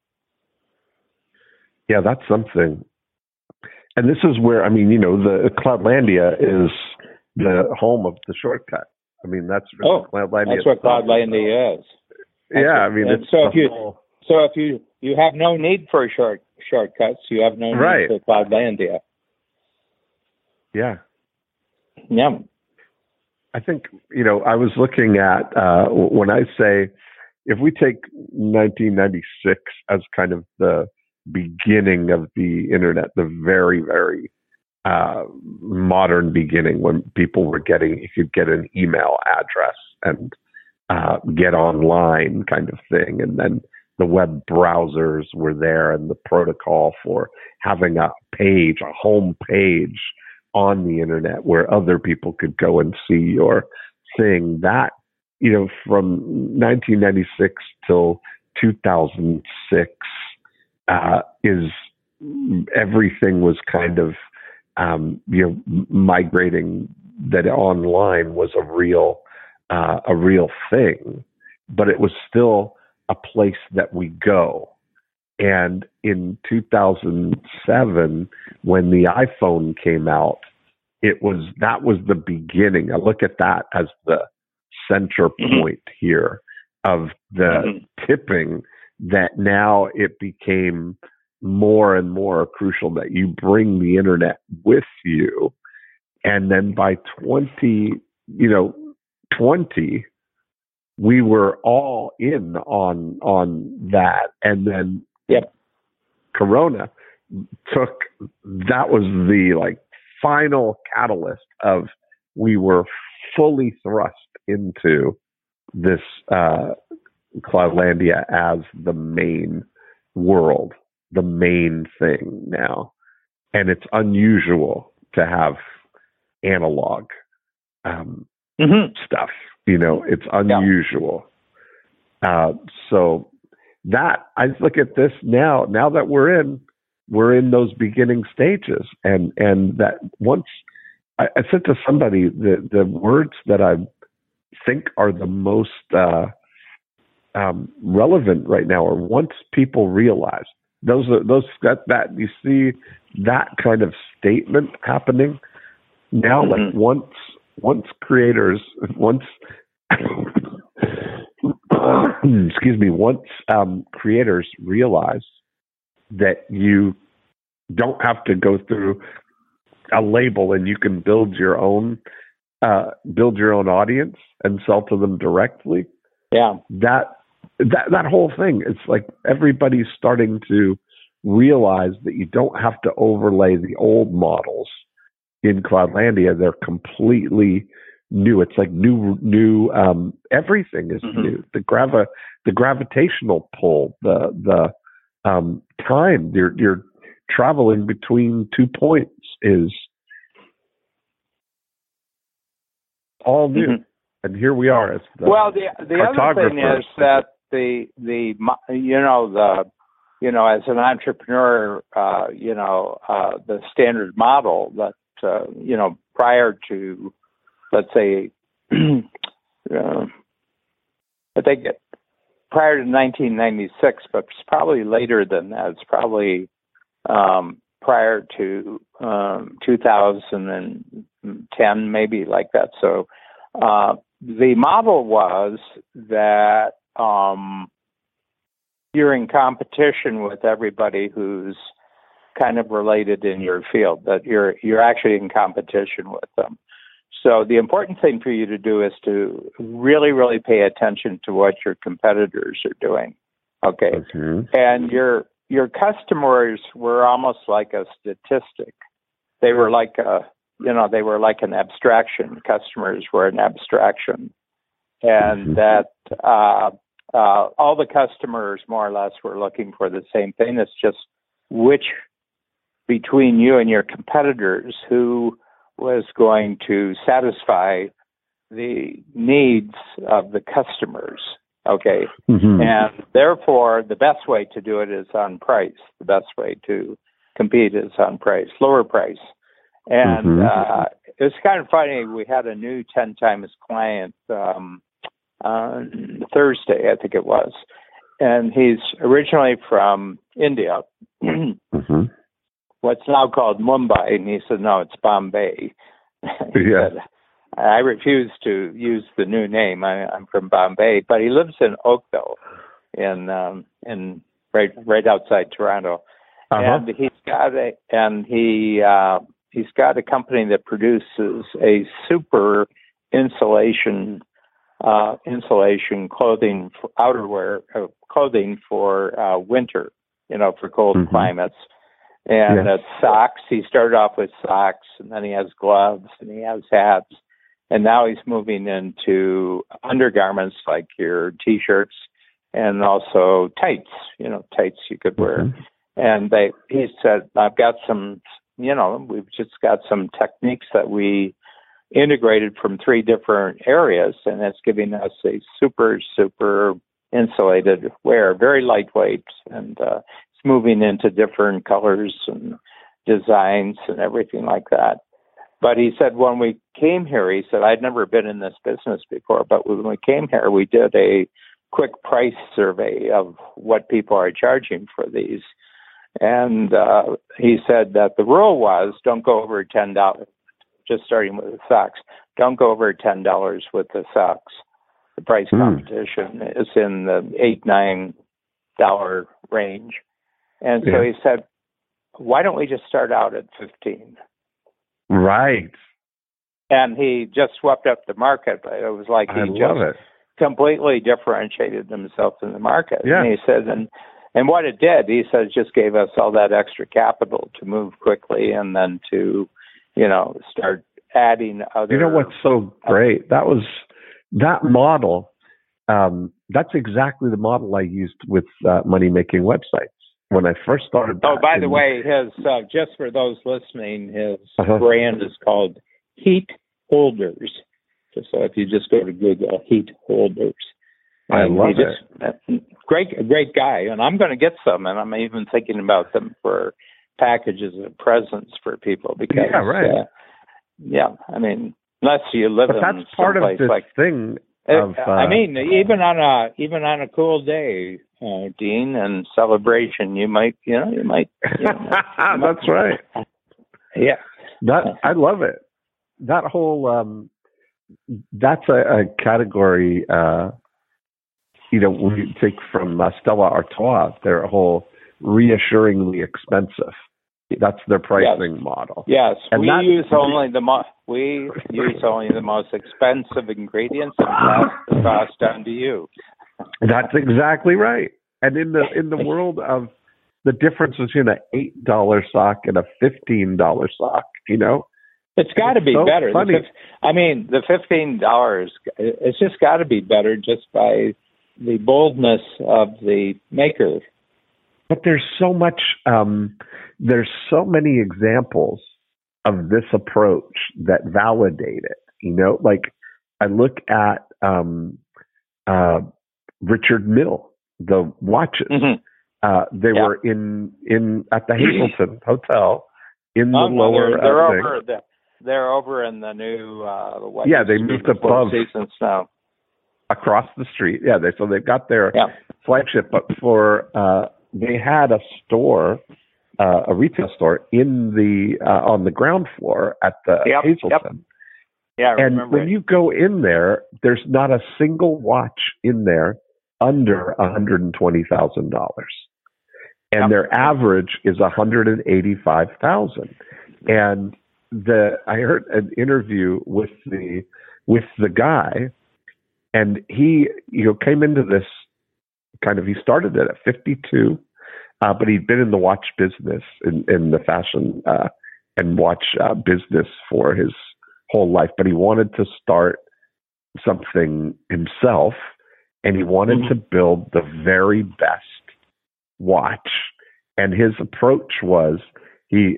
Yeah, that's something. And this is where, I mean, you know, the Cloudlandia is the home of the shortcut. I mean, that's Oh, Cloudlandia. That's what Cloudlandia is. Yeah, I mean, And it's so the if you whole- so if you you have no need for short shortcuts, you have no Right. need for Cloudlandia. yeah. Yeah. I think, you know, I was looking at, uh, when I say, if we take nineteen ninety-six as kind of the beginning of the internet, the very, very uh, modern beginning when people were getting, you could get an email address and uh, get online kind of thing. And then the web browsers were there and the protocol for having a page, a home page on the internet where other people could go and see your thing. That, you know, from nineteen ninety-six till two thousand six uh, is everything was kind of, um, you know, migrating that online was a real, uh, a real thing, but it was still a place that we go. And in two thousand seven, when the iPhone came out, it was, that was the beginning. I look at that as the center point here of the Mhm. tipping, that now it became more and more crucial that you bring the internet with you. And then by twenty, you know, twenty, we were all in on on that. And then Yep. Corona took, that was the like final catalyst of, we were fully thrust into this uh, Cloudlandia as the main world, the main thing now. And it's unusual to have analog um, Mm-hmm. stuff. You know, it's unusual. Yeah. Uh, so that, I look at this now, now that we're in, we're in those beginning stages. And, and that once, I, I said to somebody, the, the words that I think are the most uh, um, relevant right now are once people realize. Those are those that, that you see that kind of statement happening now. Mm-hmm. Like once once creators once excuse me once um, creators realize that you don't have to go through a label and you can build your own uh, build your own audience and sell to them directly. Yeah. That that that whole thing, it's like everybody's starting to realize that you don't have to overlay the old models in Cloudlandia. They're completely new. It's like new, new. Um, everything is mm-hmm. new. The grava, the gravitational pull, the the um, time you're you're traveling between two points is all new. Mm-hmm. And here we are. As the well, the the other thing is that the the you know the you know as an entrepreneur, uh, you know uh, the standard model that uh, you know prior to, let's say, uh, I think prior to nineteen ninety-six, but it's probably later than that. It's probably um, prior to um, two thousand ten, maybe like that. So uh, the model was that um, you're in competition with everybody who's kind of related in your field, that you're you're actually in competition with them. So the important thing for you to do is to really, really pay attention to what your competitors are doing. Okay. Mm-hmm. And your your customers were almost like a statistic. They were like a, you know, they were like an abstraction. Customers were an abstraction. And mm-hmm. that uh, uh, all the customers more or less were looking for the same thing. It's just which between you and your competitors who was going to satisfy the needs of the customers, okay? Mm-hmm. And therefore, the best way to do it is on price. The best way to compete is on price, lower price. And mm-hmm. uh, it was kind of funny. We had a new ten times client um, on Thursday, I think it was. And he's originally from India. mm-hmm. What's now called Mumbai, and he said, no, it's Bombay. he yeah. said, I refuse to use the new name. I, I'm from Bombay, but he lives in Oakville, in um, in right right outside Toronto, uh-huh. and he's got a and he uh, he's got a company that produces a super insulation uh, insulation clothing for outerwear uh, clothing for uh, winter, you know, for cold mm-hmm. climates. And yes. uh, socks. He started off with socks, and then he has gloves, and he has hats, and now he's moving into undergarments like your T-shirts and also tights. You know, tights you could wear. Mm-hmm. And they, he said, "I've got some. You know, we've just got some techniques that we integrated from three different areas, and it's giving us a super, super insulated wear, very lightweight, and." Uh, moving into different colors and designs and everything like that. But he said when we came here, he said, I'd never been in this business before, but when we came here, we did a quick price survey of what people are charging for these. And uh, he said that the rule was don't go over ten dollars, just starting with the socks, don't go over ten dollars with the socks. The price mm. competition is in the eight dollars, nine dollars range. And so yeah. he said, why don't we just start out at fifteen? Right. And he just swept up the market. It was like he I just love it. completely differentiated himself in the market. Yeah. And he said, and, and what it did, he said, it just gave us all that extra capital to move quickly and then to, you know, start adding other. You know what's so great? That was that model. Um, that's exactly the model I used with uh, money making websites. When I first started. Oh, by the way, his uh, just for those listening, his uh-huh. brand is called Heat Holders. Just so if you just go to Google, Heat Holders. I and love just, it. Great, great guy, and I'm going to get some, and I'm even thinking about them for packages of presents for people because. Yeah, right. Uh, yeah, I mean, unless you live but in that's part of this like, thing. Of, uh, I mean, even on a even on a cool day, uh, Dean, and celebration, you might, you know, you might. You know, you might that's right. Yeah, that I love it. That whole um, that's a, a category. Uh, you know, we take from uh, Stella Artois. Their whole reassuringly expensive. That's their pricing yes. model. Yes, and we that, use only the mo- we use only the most expensive ingredients and pass the cost down to you. That's exactly right. And in the in the world of the difference between an eight dollar sock and a fifteen dollar sock. You know, it's got to be so better. Funny. The, I mean, the fifteen dollars. It's just got to be better just by the boldness of the maker. But there's so much. Um, there's so many examples of this approach that validate it. You know, like I look at um, uh, Richard Mille, the watches. Mm-hmm. Uh, they yeah. were in in at the Hazleton Hotel in the oh, lower. No, they're, they're uh, over. The, they're over in the new. Uh, the yeah, they moved above Seasons now. Across the street. Yeah, they so they've got their yeah. flagship, but for uh, they had a store. Uh, a retail store in the uh, on the ground floor at the yep, Hazleton. Yep. Yeah, I and remember when it. you go in there, there's not a single watch in there under one hundred twenty thousand dollars, and yep. their average is one hundred eighty-five thousand. And the I heard an interview with the with the guy, and he you know came into this kind of he started it at fifty-two. Uh, but he'd been in the watch business, in, in the fashion uh, and watch uh, business for his whole life. But he wanted to start something himself, and he wanted mm-hmm. to build the very best watch. And his approach was he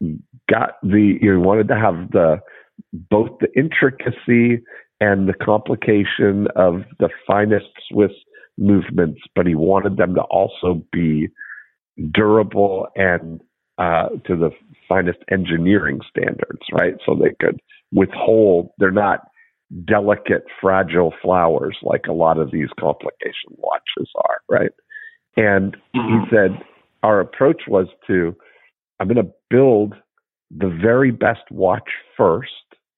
got the you know, he wanted to have the both the intricacy and the complication of the finest Swiss movements, but he wanted them to also be durable and uh, to the finest engineering standards, right? So they could withhold, they're not delicate, fragile flowers like a lot of these complication watches are, right? And mm-hmm. he said, our approach was to, I'm going to build the very best watch first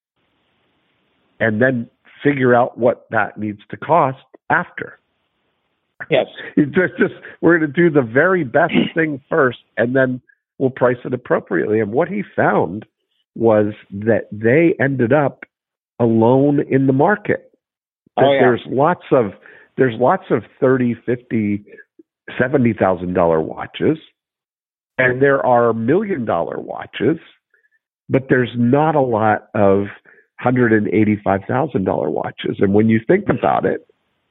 and then figure out what that needs to cost after. Yes. It's just, just we're going to do the very best thing first, and then we'll price it appropriately. And what he found was that they ended up alone in the market. That oh, yeah. there's lots of there's lots of thirty, fifty, seventy thousand dollar watches, and there are million dollar watches, but there's not a lot of one hundred eighty-five thousand dollar watches. And when you think about it,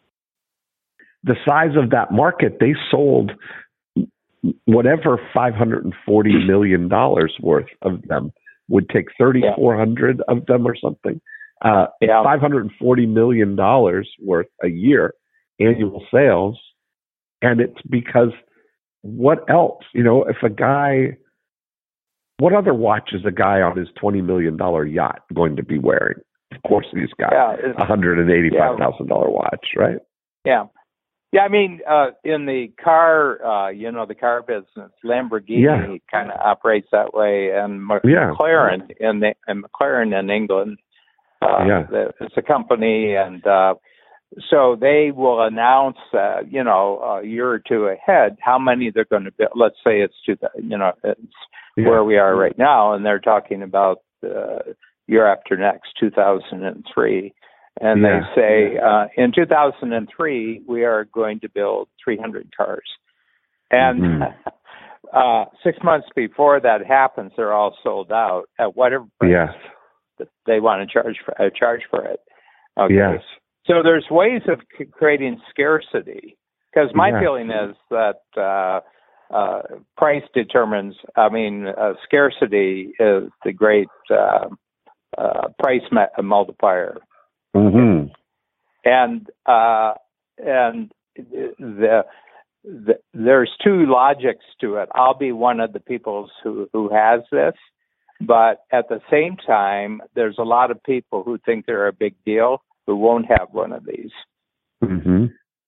the size of that market, they sold whatever five hundred forty million dollars worth of them would take thirty-four hundred yeah. of them or something. Uh, yeah. five hundred forty million dollars worth a year annual sales. And it's because what else? You know, if a guy, what other watch is a guy on his twenty million dollars yacht going to be wearing? Of course, he's got a yeah, one hundred eighty-five thousand dollars yeah. watch, right? Yeah. Yeah, I mean, uh, in the car, uh, you know, the car business, Lamborghini yeah. kind of operates that way, and M- yeah. McLaren in the and McLaren in England, uh, yeah. the, it's a company, and uh, so they will announce, uh, you know, a year or two ahead how many they're going to build. Let's say it's to the, you know, it's yeah. where we are right now, and they're talking about uh, year after next, two thousand three. And yeah. they say, uh, in two thousand three, we are going to build three hundred cars. And mm-hmm. uh, six months before that happens, they're all sold out at whatever price yes. that they want to charge for, uh, charge for it. Okay. Yes. So there's ways of c- creating scarcity. Because my yes. feeling is that uh, uh, price determines, I mean, uh, scarcity is the great uh, uh, price ma- multiplier. Mm-hmm. And uh, and the, the there's two logics to it. I'll be one of the people who, who has this, but at the same time, there's a lot of people who think they're a big deal who won't have one of these. Mm-hmm.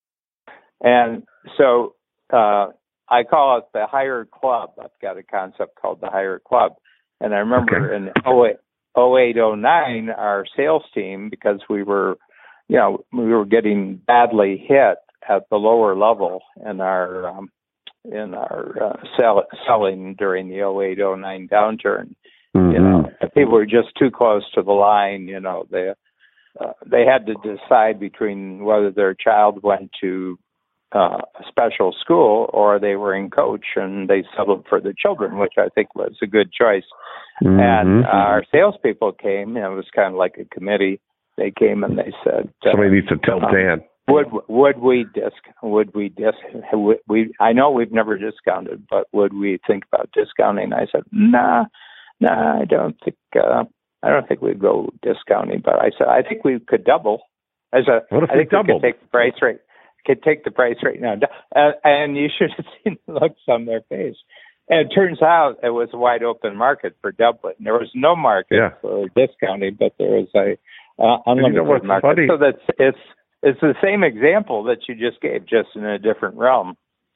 And so uh, I call it the Higher Club. I've got a concept called the Higher Club, and I remember okay. in oh eight oh eight oh nine, our sales team, because we were, you know, we were getting badly hit at the lower level in our um, in our uh, sell, selling during the oh eight oh nine downturn. Mm-hmm. You know, people were just too close to the line. You know, they uh, they had to decide between whether their child went to uh, a special school, or they were in coach and they settled for the children, which I think was a good choice. Mm-hmm. And uh, our salespeople came, and it was kind of like a committee. They came and they said, uh, "Somebody needs to tell um, Dan." Would would we disc? Would we disc? Would we? I know we've never discounted, but would we think about discounting? I said, Nah, nah. I don't think. Uh, I don't think we'd go discounting. But I said, I think we could double. As a, what if I think we we doubled? could take the price rate. Could take the price rate now, uh, and you should have seen the looks on their face. And it turns out it was a wide open market for doubling. There was no market yeah. for discounting, but there was a uh, unlimited you know what's market. Funny? So that's it's. It's the same example that you just gave, just in a different realm.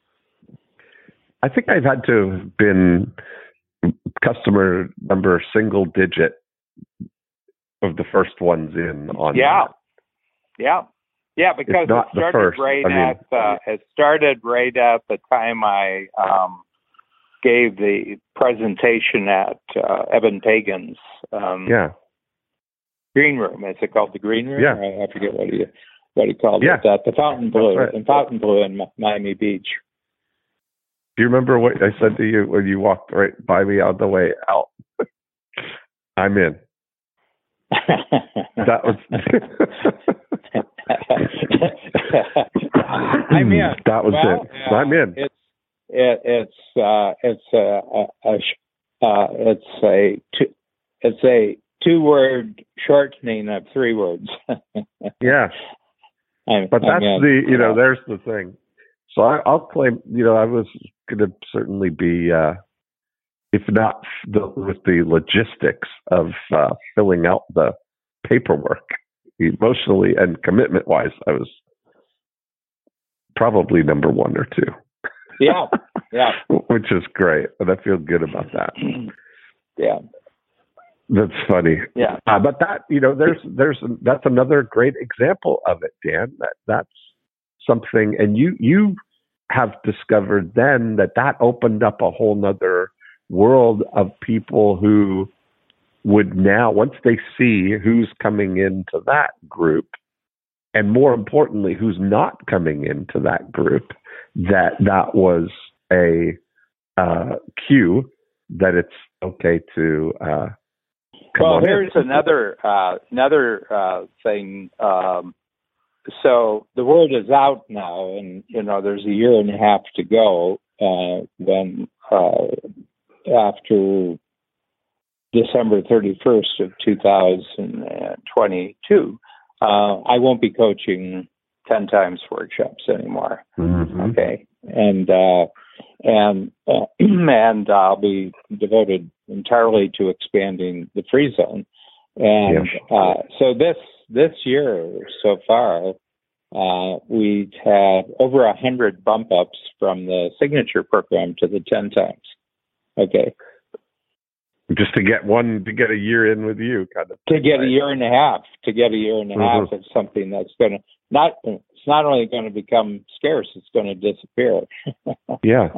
I think I've had to have been customer number single digit of the first ones in on yeah, that. yeah, yeah. Because it started right I mean, at uh, it started right at the time I um, gave the presentation at uh, Evan Pagan's um, yeah green room. Is it called the green room? Yeah, I, I forget what you. What he called yeah. it, uh, the Fontainebleau, right. in Fontainebleau in Miami Beach. Do you remember what I said to you when you walked right by me on the way out? I'm in. That was. I'm in. That was well, it. Uh, I'm in. It's it, it's uh, it's a, a, a uh, it's a two, it's a two word shortening of three words. yeah. I'm, but that's I'm the, you know, yeah. there's the thing. So I, I'll claim, you know, I was going to certainly be, uh, if not the, with the logistics of uh, filling out the paperwork, emotionally and commitment wise, I was probably number one or two. Yeah, yeah. Which is great, and I feel good about that. Yeah. That's funny. Yeah, uh, but that you know, there's there's that's another great example of it, Dan. That that's something, and you you have discovered then that that opened up a whole nother world of people who would now, once they see who's coming into that group, and more importantly, who's not coming into that group, that that was a uh, cue that it's okay to. Uh, Come well, on here's in. another uh, another uh, thing. Um, so the word is out now, and you know there's a year and a half to go. Uh, when uh, after December thirty-first of two thousand twenty-two, uh, I won't be coaching ten times workshops anymore. Mm-hmm. Okay, and uh, and uh, and I'll be devoted entirely to expanding the free zone. And yes. uh, so this this year so far, uh, we've had over a hundred bump ups from the signature program to the ten times. Okay, just to get one to get a year in with you, kind of. To thing, get right? a year and a half, to get a year and a mm-hmm. half of something that's going to not. It's not only going to become scarce; it's going to disappear. yeah.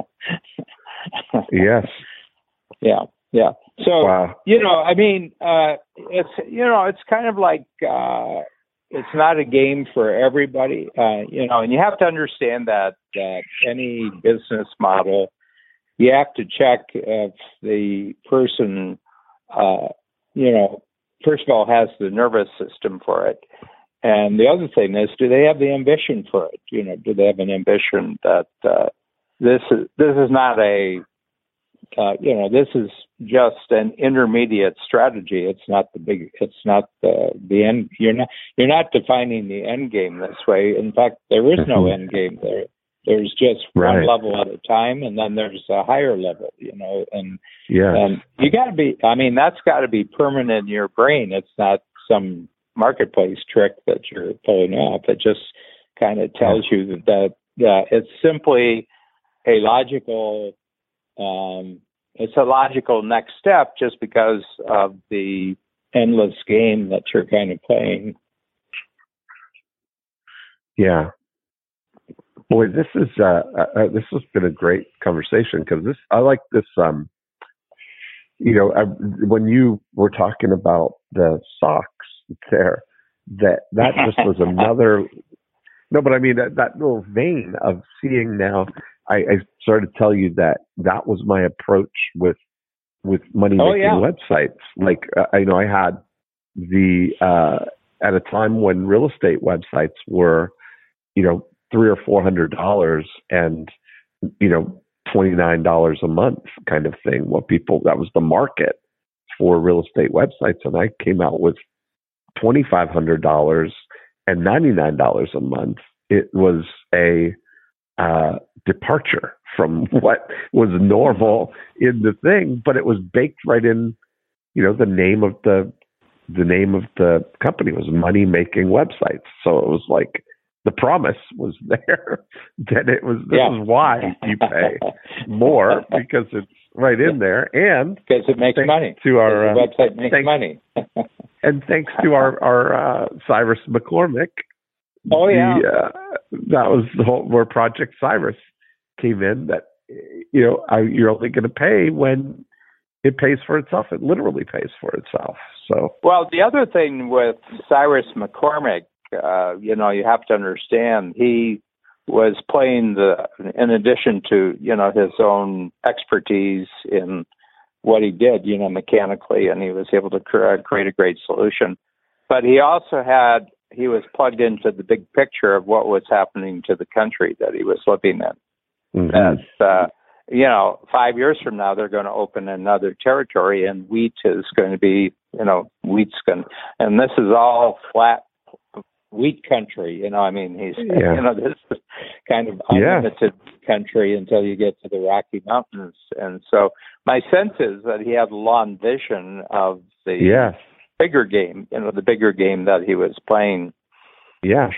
Yes. Yeah. Yeah. So, wow. you know, I mean, uh, it's, you know, it's kind of like, uh, it's not a game for everybody, uh, you know, and you have to understand that, that any business model, you have to check if the person, uh, you know, first of all, has the nervous system for it. And the other thing is, do they have the ambition for it? You know, do they have an ambition that, uh, this is, this is not a, Uh, you know, this is just an intermediate strategy. It's not the big. It's not the the end. You're not you're not defining the end game this way. In fact, there is no end game there. There's just right. one level at a time, and then there's a higher level. You know, and yeah, and you got to be. I mean, that's got to be permanent in your brain. It's not some marketplace trick that you're pulling off. It just kind of tells yeah. you that that it's simply a logical. Um, it's a logical next step just because of the endless game that you're kind of playing. Yeah. Boy, this is uh, uh, this has been a great conversation because this I like this. Um, you know, I, when you were talking about the socks there, that that just was another No, but I mean that, that little vein of seeing now. I, I started to tell you that that was my approach with with money making Oh, yeah. websites. Like uh, I know I had the uh, at a time when real estate websites were, you know, three or four hundred dollars, and you know, twenty nine dollars a month kind of thing. What people that was the market for real estate websites, and I came out with twenty five hundred dollars and ninety nine dollars a month. It was a uh, departure from what was normal in the thing, but it was baked right in. You know, the name of the the name of the company was Money Making Websites, so it was like the promise was there that it was. This Yeah. is why you pay more, because it's right in there, and because it makes money. To our the uh, website makes thanks, money. and thanks to our our uh, Cyrus McCormick. Oh yeah, the, uh, that was the whole where Project Cyrus came in. That you know, I, you're only going to pay when it pays for itself. It literally pays for itself. So, well, the other thing with Cyrus McCormick, uh, you know, you have to understand he was playing the, in addition to, you know, his own expertise in what he did, you know, mechanically, and he was able to cre- create a great solution. But he also had, he was plugged into the big picture of what was happening to the country that he was living in. mm-hmm. That, uh, you know, five years from now, they're going to open another territory, and wheat is going to be, you know, wheat's going to, and this is all flat wheat country. You know, I mean, he's, yeah. you know, this is kind of unlimited yeah. country until you get to the Rocky Mountains. And so my sense is that he had a long vision of the yes. bigger game, you know, the bigger game that he was playing. Yes.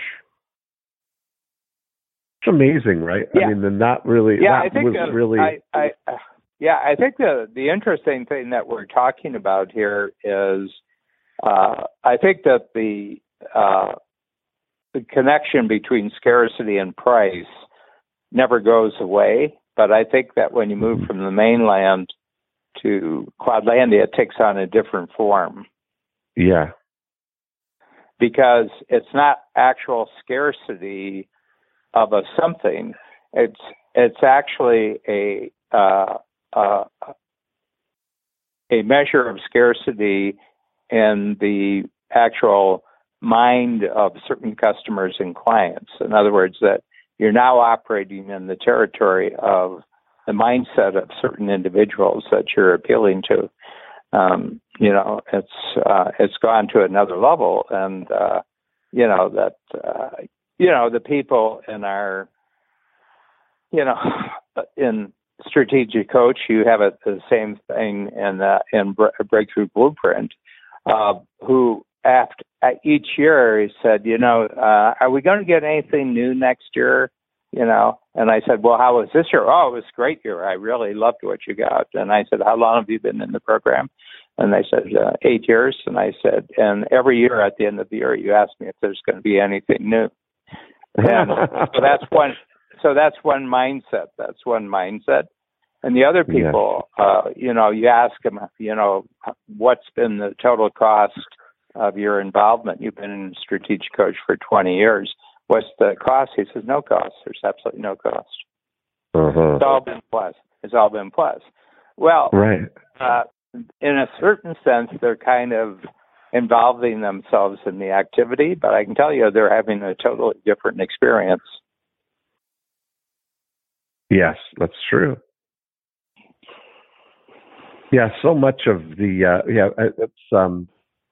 It's amazing, right? Yeah. I mean, then that really, yeah, that I think was that really. I, I, uh, yeah, I think the the interesting thing that we're talking about here is, uh, I think that the uh, the connection between scarcity and price never goes away. But I think that when you move from the mainland to Quadlandia, it takes on a different form. Yeah. Because it's not actual scarcity of a something. It's it's actually a uh, uh, a measure of scarcity in the actual mind of certain customers and clients. In other words, that you're now operating in the territory of the mindset of certain individuals that you're appealing to. Um, you know, it's uh, it's gone to another level, and uh, you know that uh, you know the people in our you know in Strategic Coach, you have a, the same thing in uh, in Breakthrough Blueprint, uh, who after each year he said, you know, uh, are we going to get anything new next year? You know, and I said, well, how was this year? Oh, it was a great year. I really loved what you got. And I said, how long have you been in the program? And they said, uh, eight years. And I said, and every year at the end of the year, you ask me if there's going to be anything new. And so that's one. So that's one mindset. That's one mindset. And the other people, yeah. uh, you know, you ask them, you know, what's been the total cost of your involvement? You've been in Strategic Coach for twenty years. What's the cost? He says, no cost. There's absolutely no cost. Uh-huh. It's all been plus. It's all been plus. Well, right. uh, in a certain sense, they're kind of involving themselves in the activity, but I can tell you they're having a totally different experience. Yes, that's true. Yeah, so much of the, uh, yeah, it's, um,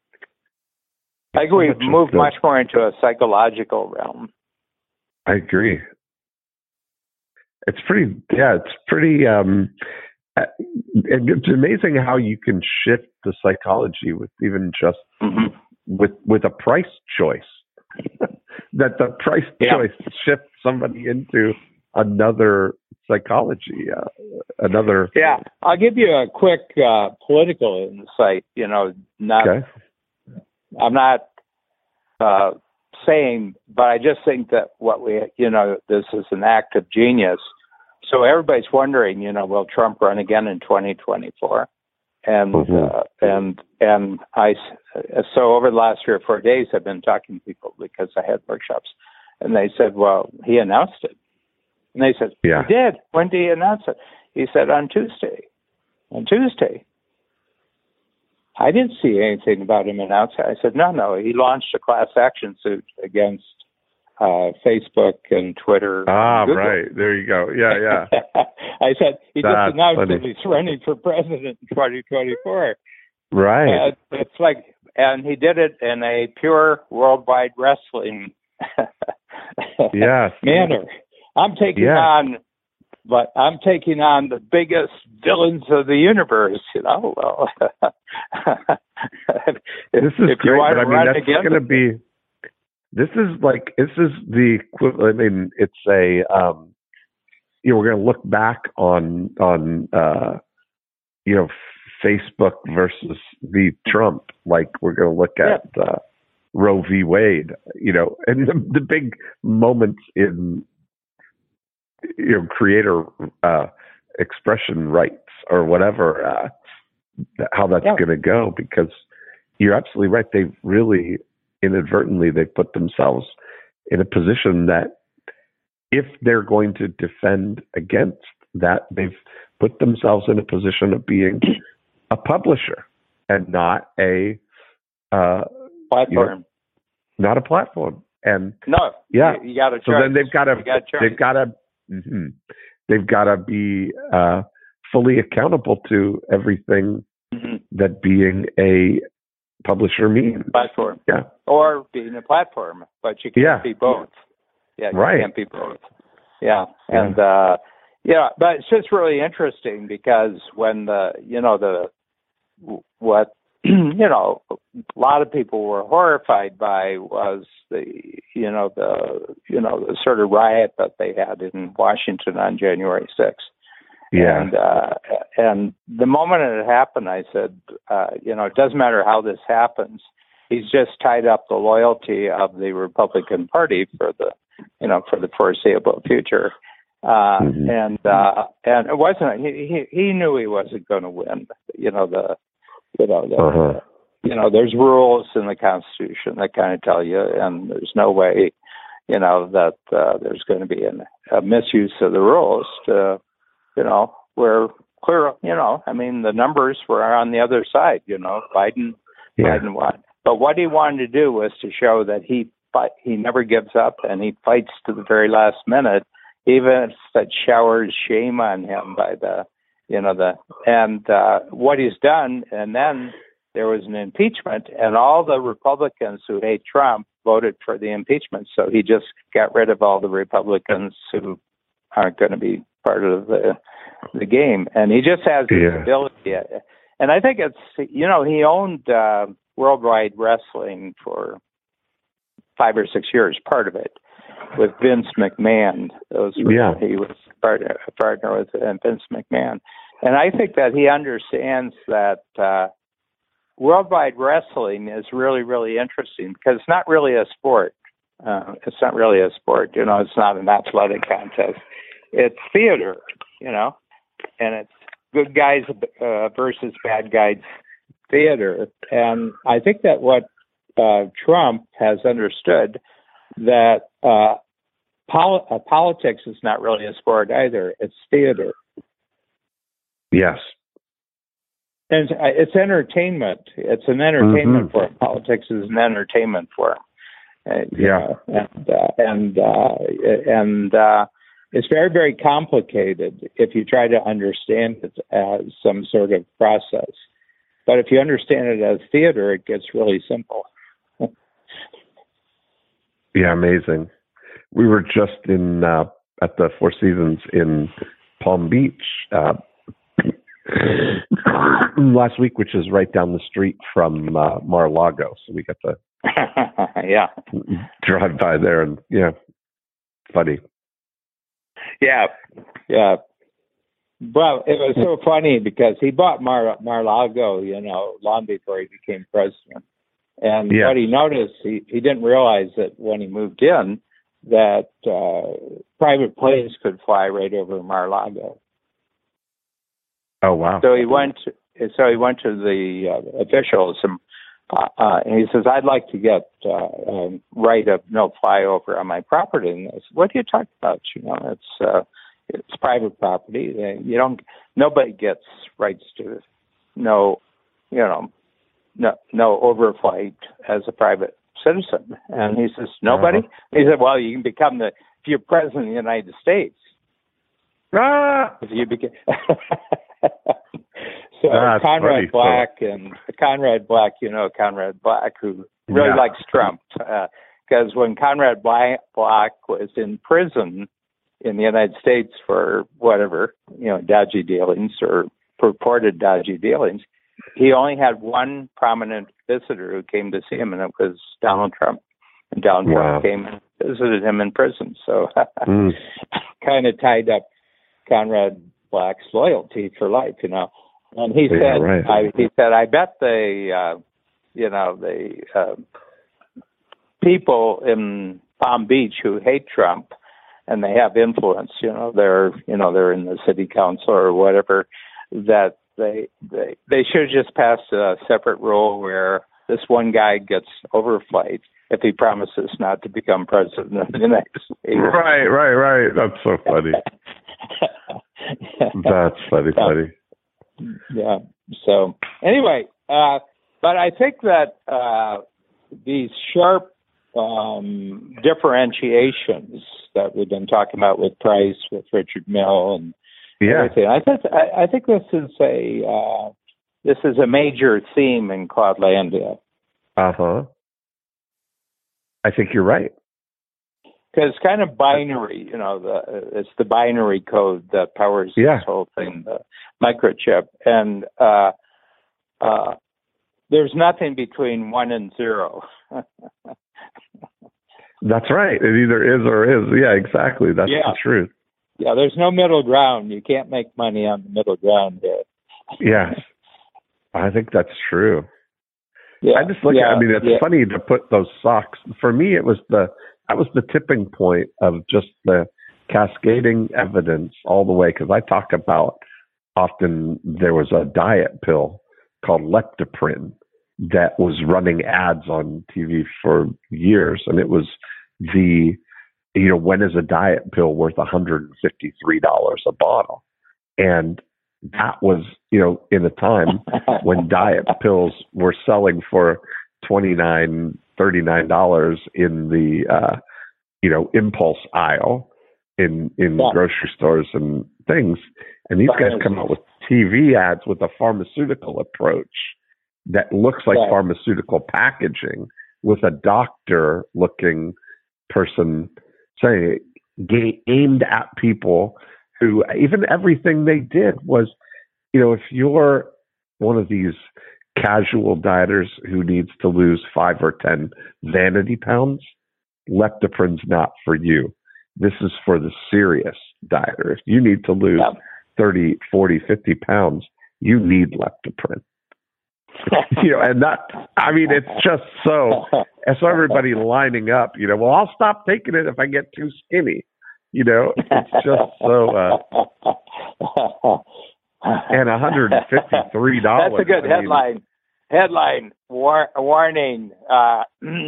I think we've moved much more into a psychological realm. I agree. It's pretty, yeah, it's pretty, um, it's amazing how you can shift the psychology with even just mm-hmm. with, with a price choice. That the price yeah. choice shifts somebody into another psychology, uh, another. Yeah, I'll give you a quick uh, political insight. You know, not. Okay. I'm not uh, saying, but I just think that what we, you know, this is an act of genius. So everybody's wondering, you know, will Trump run again in twenty twenty-four? And mm-hmm. uh, and and I, so over the last three or four days, I've been talking to people because I had workshops, And they said, well, he announced it. And they said, yeah. he did. When did he announce it? He said, on Tuesday. On Tuesday. I didn't see anything about him announcing it. I said, no, no. He launched a class action suit against uh, Facebook and Twitter. Ah, and right. There you go. Yeah, yeah. I said, he That's just announced funny. that he's running for president in twenty twenty-four. Right. Uh, it's like, and he did it in a pure worldwide wrestling yes. manner. I'm taking yeah. on, but I'm taking on the biggest villains of the universe. You know, well, if, this is if great. you want But I to mean, run that's against going to be. This is like this is the equivalent. I mean, it's a. Um, you know, we're going to look back on on uh, you know Facebook versus the Trump. Like we're going to look at yeah. uh, Roe v. Wade. You know, and the, the big moments in you know creator uh, expression rights or whatever. Uh, how that's yeah. going to go, because you're absolutely right. They've really inadvertently they've put themselves in a position that if they're going to defend against that, they've put themselves in a position of being a publisher and not a uh, platform. You know, not a platform. And no, yeah, you, you got to. So then they've got to. They've got to. Mm-hmm. They've got to be uh, fully accountable to everything mm-hmm. that being a publisher means. Platform. Yeah. Or being a platform, but you can't yeah. be both. Yeah, you right. can't be both. Yeah. And yeah. uh yeah, but it's just really interesting because when the you know the what you know a lot of people were horrified by was the you know the you know the sort of riot that they had in Washington on January sixth. Yeah. And uh, and the moment it happened, I said, uh, you know, it doesn't matter how this happens. He's just tied up the loyalty of the Republican Party for the, you know, for the foreseeable future. Uh, mm-hmm. And uh, and it wasn't. He he, he knew he wasn't going to win. You know the, you know the, uh-huh. you know there's rules in the Constitution that kind of tell you, and there's no way, you know, that uh, there's going to be an, a misuse of the rules to. You know, we're clear, you know, I mean, the numbers were on the other side, you know, Biden, yeah. Biden won. But what he wanted to do was to show that he fight, he never gives up and he fights to the very last minute, even if that showers shame on him by the, you know, the, and uh, what he's done. And then there was an impeachment and all the Republicans who hate Trump voted for the impeachment. So he just got rid of all the Republicans who aren't going to be part of the the game, and he just has this yeah. ability. And I think it's you know he owned uh, Worldwide Wrestling for five or six years, part of it with Vince McMahon. Those were, yeah. he was partner, a partner with uh, Vince McMahon, and I think that he understands that uh, Worldwide Wrestling is really really interesting because it's not really a sport. Uh, it's not really a sport. You know, it's not an athletic contest. It's theater, you know, and it's good guys uh, versus bad guys theater. And I think that what uh, Trump has understood that uh, pol- uh, politics is not really a sport either. It's theater. Yes. And it's entertainment. It's an entertainment mm-hmm. form. Politics is an entertainment form. Uh, yeah. And, uh, and, uh, and, uh, it's very, very complicated if you try to understand it as some sort of process. But if you understand it as theater, it gets really simple. Yeah, amazing. We were just in uh, at the Four Seasons in Palm Beach uh, last week, which is right down the street from uh, Mar-a-Lago. So we got to yeah drive by there, and yeah, funny. Yeah, yeah. Well, it was so funny because he bought Mar Mar-a-Lago, you know, long before he became president. And yeah. what he noticed, he, he didn't realize that when he moved in, that uh, private planes could fly right over Mar-a-Lago. Oh wow! So he went. To, so he went to the uh, officials and uh, uh, and he says, I'd like to get uh, a right of no flyover on my property. And I said, what are you talking about? You know, it's uh, it's private property. You don't. Nobody gets rights to no, you know, no no overflight as a private citizen. And he says, nobody. Uh-huh. He said, well, you can become the if you're president of the United States. Ah! If you became. So That's Conrad funny, Black so. and Conrad Black, you know, Conrad Black, who really yeah. likes Trump, because uh, when Conrad Black, Black was in prison in the United States for whatever, you know, dodgy dealings or purported dodgy dealings, he only had one prominent visitor who came to see him, and it was Donald Trump. And Donald wow. Trump came and visited him in prison. So mm. kind of tied up Conrad Black's loyalty for life, you know. And he yeah, said, right. I, he said, I bet the, uh, you know, the uh, people in Palm Beach who hate Trump and they have influence, you know, they're, you know, they're in the city council or whatever, that they they they should have just passed a separate rule where this one guy gets overflight if he promises not to become president of the United States. Right, right, right. That's so funny. That's funny, funny. Yeah. So anyway, uh, but I think that uh, these sharp um, differentiations that we've been talking about with Price, with Richard Mill, and yeah. everything, I think I, I think this is a uh, this is a major theme in Cloudlandia. Uh huh. I think you're right. Because it's kind of binary, you know, the it's the binary code that powers yeah. this whole thing, the microchip. And uh, uh, there's nothing between one and zero. That's right. It either is or is. Yeah, exactly. That's yeah. the truth. Yeah, there's no middle ground. You can't make money on the middle ground there. Yes. I think that's true. Yeah. I just look yeah. at I mean, it's yeah. funny to put those socks. For me, it was the That was the tipping point of just the cascading evidence all the way. Because I talk about often there was a diet pill called Leptoprin that was running ads on T V for years. And it was the, you know, when is a diet pill worth one hundred fifty-three dollars a bottle? And that was, you know, in a time when diet pills were selling for twenty-nine dollars, thirty-nine dollars in the, uh, you know, impulse aisle in, in yeah. grocery stores and things. And these guys come out with T V ads with a pharmaceutical approach that looks like yeah. pharmaceutical packaging with a doctor looking person saying aimed at people who even everything they did was, you know, if you're one of these casual dieters who needs to lose five or ten vanity pounds, Leptoprin's not for you. This is for the serious dieter. If you need to lose yeah. thirty, forty, fifty pounds, you need Leptoprin. You know, and that, I mean, it's just so, and so everybody lining up, you know, well, I'll stop taking it if I get too skinny. You know, it's just so, uh, and one hundred fifty-three dollars. That's a good I headline. Mean, headline, war, warning, uh,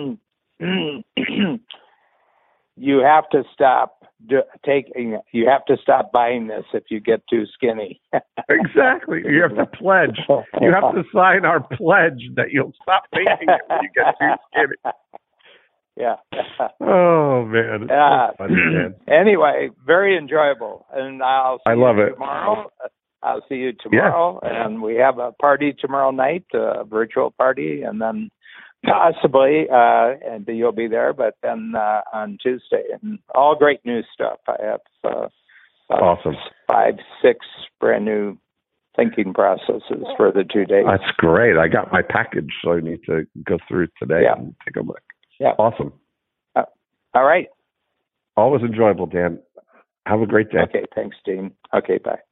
you have to stop do, taking, you have to stop buying this if you get too skinny. Exactly. You have to pledge. You have to sign our pledge that you'll stop taking it when you get too skinny. Yeah. Oh man. It's uh, so funny, man. Anyway, very enjoyable, and I'll see I love you it. tomorrow. I'll see you tomorrow, yeah. and we have a party tomorrow night, a virtual party, and then possibly, uh, and you'll be there, but then uh, on Tuesday, and all great new stuff. I have uh, awesome five, six brand new thinking processes for the two days. That's great. I got my package, so I need to go through today yeah. and take a look. Yeah. Awesome. Uh, all right. Always enjoyable, Dan. Have a great day. Okay. Thanks, Dean. Okay. Bye.